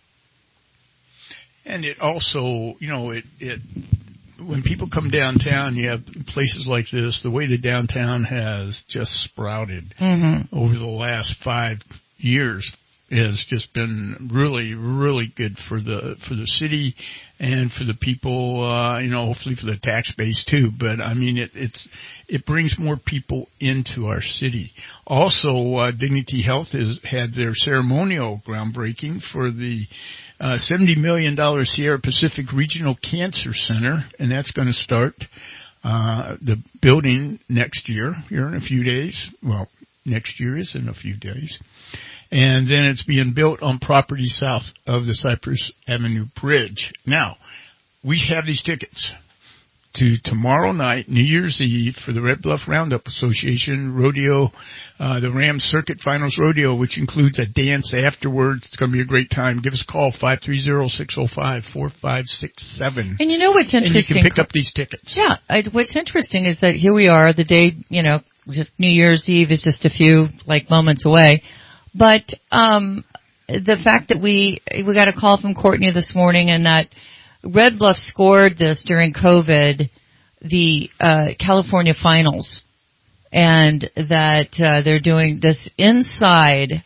And it also, you know, it, it, when people come downtown, you have places like this, the way the downtown has just sprouted mm-hmm. over the last five years has just been really, really good for the, for the city and for the people, uh, you know, hopefully for the tax base too. But I mean, it, it's, it brings more people into our city. Also, uh, Dignity Health has had their ceremonial groundbreaking for the Uh, seventy million dollars Sierra Pacific Regional Cancer Center, and that's going to start uh, the building next year, here in a few days. Well, next year is in a few days. And then it's being built on property south of the Cypress Avenue Bridge. Now, we have these tickets to tomorrow night, New Year's Eve, for the Red Bluff Roundup Association Rodeo, uh, the Rams Circuit Finals Rodeo, which includes a dance afterwards. It's going to be a great time. Give us a call, five three zero, six zero five, four five six seven. And you know what's interesting? And you can pick up these tickets. Yeah. I, what's interesting is that here we are, the day, you know, just New Year's Eve is just a few, like, moments away. But um, the fact that we, we got a call from Courtney this morning, and that Red Bluff scored this during COVID, the uh, California Finals, and that uh, they're doing this inside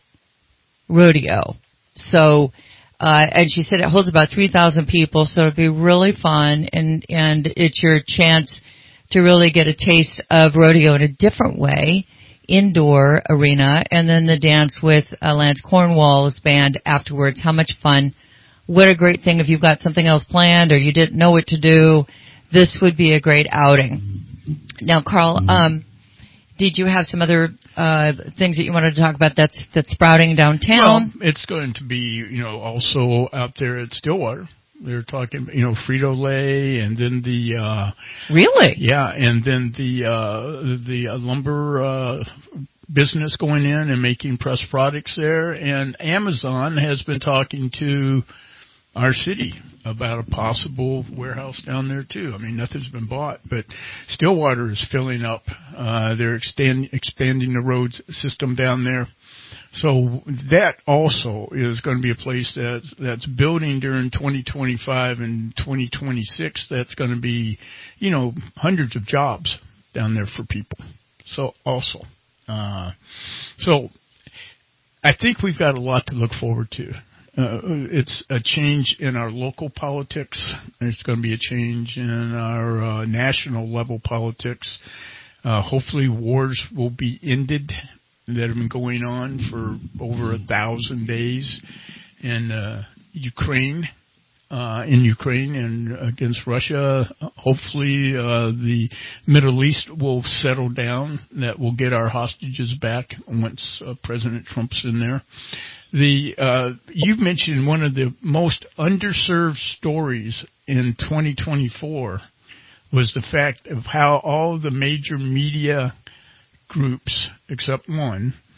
rodeo. So, uh, and she said it holds about three thousand people, so it'd be really fun, and, and it's your chance to really get a taste of rodeo in a different way, indoor arena, and then the dance with uh, Lance Cornwall's band afterwards. How much fun. What a great thing if you've got something else planned or you didn't know what to do. This would be a great outing. Now, Carl, um, did you have some other uh, things that you wanted to talk about that's that's sprouting downtown? Well, it's going to be, you know, also out there at Stillwater. They're talking, you know, Frito-Lay, and then the uh, really, yeah, and then the uh, the uh, lumber uh, business going in and making pressed products there, and Amazon has been talking to our city about a possible warehouse down there too. I mean, nothing's been bought, but Stillwater is filling up. Uh, they're extend, expanding the roads system down there. So that also is going to be a place that's, that's building during twenty twenty-five and twenty twenty-six. That's going to be, you know, hundreds of jobs down there for people. So also, uh, so I think we've got a lot to look forward to. Uh, it's a change in our local politics. There's going to be a change in our uh, national level politics. Uh, hopefully wars will be ended that have been going on for over a thousand days in uh, Ukraine, uh, in Ukraine and against Russia. Hopefully uh, the Middle East will settle down, that we'll get our hostages back once uh, President Trump's in there. The uh, you've mentioned one of the most underserved stories in twenty twenty-four was the fact of how all the major media groups, except one,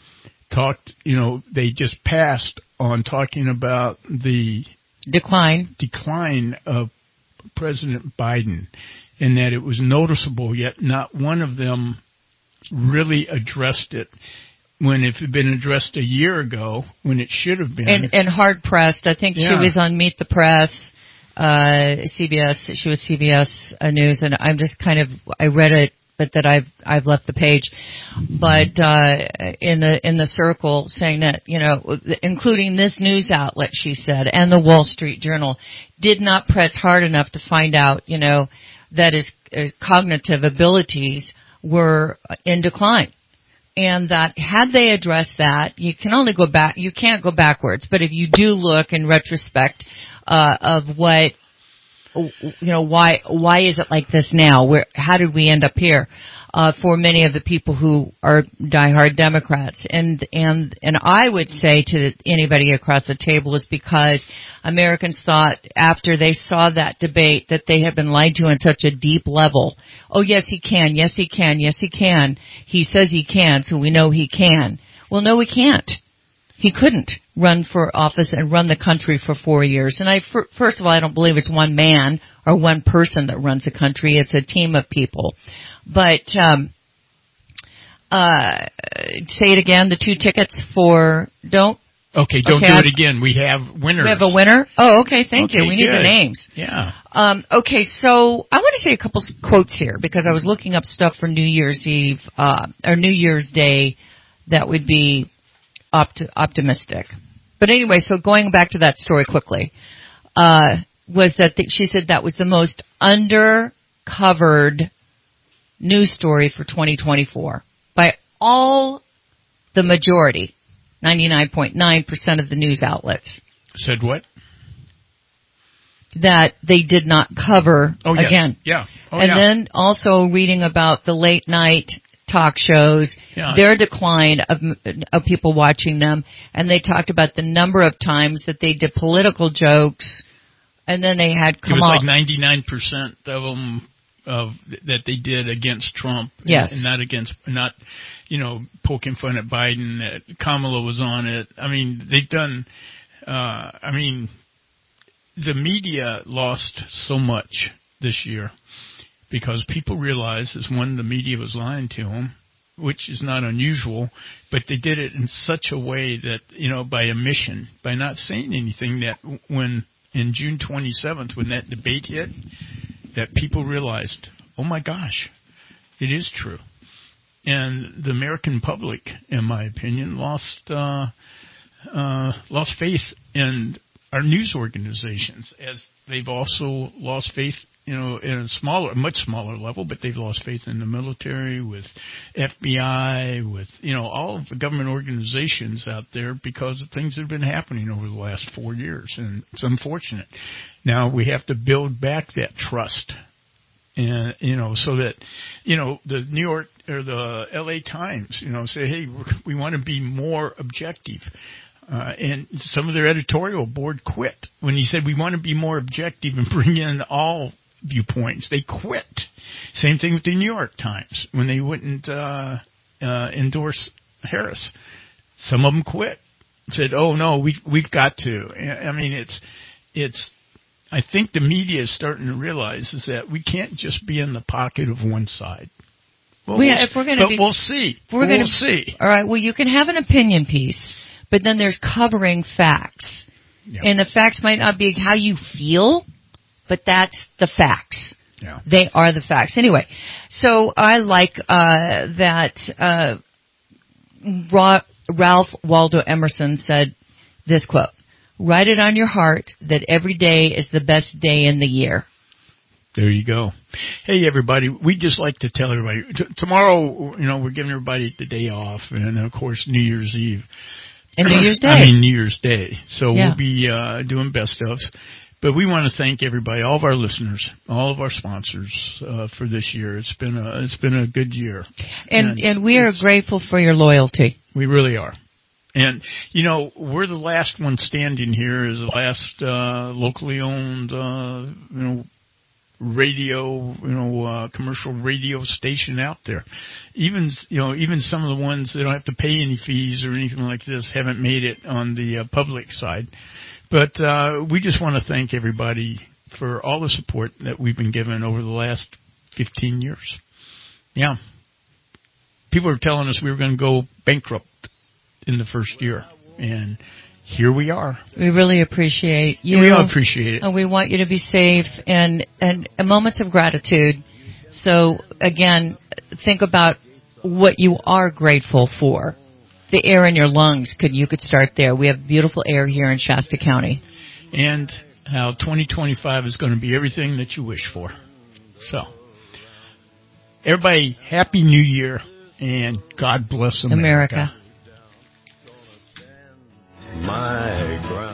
talked, you know, they just passed on talking about the decline decline of President Biden, and that it was noticeable, yet not one of them really addressed it. When if it had been addressed a year ago, when it should have been. And, and hard pressed. I think yeah. she was on Meet the Press, uh, C B S. She was C B S News, and I'm just kind of I read it, but that I've I've left the page. But uh, in the in the circle saying that, you know, including this news outlet, she said, and the Wall Street Journal did not press hard enough to find out, you know, that his, his cognitive abilities were in decline. And that had they addressed that, you can only go back, you can't go backwards. But if you do look in retrospect, uh, of what, you know, why, why is it like this now? Where, how did we end up here? Uh, for many of the people who are diehard Democrats. And, and, and I would say to anybody across the table is because Americans thought after they saw that debate that they had been lied to on such a deep level. Oh, yes, he can. Yes, he can. Yes, he can. He says he can, so we know he can. Well, no, he can't. He couldn't run for office and run the country for four years. And I, first of all, I don't believe it's one man or one person that runs a country. It's a team of people. But, um, uh, say it again, the two tickets for, don't. Okay, don't okay, do I, it again. We have winners. We have a winner? Oh, okay, thank okay, you. We need good. the names. Yeah. Um, okay, so I want to say a couple quotes here because I was looking up stuff for New Year's Eve, uh, or New Year's Day that would be opt- optimistic. But anyway, so going back to that story quickly, uh, was that the, she said that was the most undercovered news story for twenty twenty-four by all the majority, ninety-nine point nine percent of the news outlets. Said what? That they did not cover oh, yeah. again. Yeah. Oh, and yeah. then also reading about the late night talk shows, yeah. their decline of, of people watching them, and they talked about the number of times that they did political jokes, and then they had come It was out. like ninety-nine percent of them of that they did against Trump, yes, and, and not against, not, you know, poking fun at Biden. That Kamala was on it. I mean, they've done. Uh, I mean, the media lost so much this year because people realized is when the media was lying to them, which is not unusual, but they did it in such a way that, you know, by omission, by not saying anything, that when in June twenty-seventh, when that debate hit, that people realized, oh my gosh, it is true. And the American public, in my opinion, lost uh, uh, lost faith in our news organizations, as they've also lost faith, you know, in a smaller, much smaller level, but they've lost faith in the military, with F B I, with, you know, all of the government organizations out there because of things that have been happening over the last four years. And it's unfortunate. Now we have to build back that trust. And, you know, so that, you know, the New York or the L A Times, you know, say, hey, we want to be more objective. Uh, and some of their editorial board quit when he said we want to be more objective and bring in all viewpoints. They quit. Same thing with the New York Times when they wouldn't uh, uh, endorse Harris. Some of them quit. Said, "Oh no, we we've got to." I mean, it's it's. I think the media is starting to realize is that we can't just be in the pocket of one side. Well, we, we'll, if we're going but be, we'll see. We're we'll gonna, see. All right. Well, you can have an opinion piece, but then there's covering facts, yeah. and the facts might not be how you feel, but that's the facts. Yeah. They are the facts. Anyway, so I like uh, that uh, Ra- Ralph Waldo Emerson said this quote: "Write it on your heart that every day is the best day in the year." There you go. Hey, everybody, we just like to tell everybody, t- tomorrow, you know, we're giving everybody the day off, and, of course, New Year's Eve. And New Year's Day. I mean, New Year's Day. So yeah. we'll be uh, doing best ofs. But we want to thank everybody, all of our listeners, all of our sponsors uh, for this year. It's been a, it's been a good year. And, and, and we are grateful for your loyalty. We really are. And, you know, we're the last one standing here as the last uh, locally owned, uh, you know, radio, you know, uh, commercial radio station out there. Even, you know, even some of the ones that don't have to pay any fees or anything like this haven't made it on the uh, public side. But uh, we just want to thank everybody for all the support that we've been given over the last fifteen years. Yeah. People are telling us we were going to go bankrupt in the first year, and here we are. We really appreciate you. We all appreciate it. And we want you to be safe and, and moments of gratitude. So, again, think about what you are grateful for. The air in your lungs, could you could start there. We have beautiful air here in Shasta County. And how twenty twenty-five is going to be everything that you wish for. So, everybody, Happy New Year, and God bless America. America. My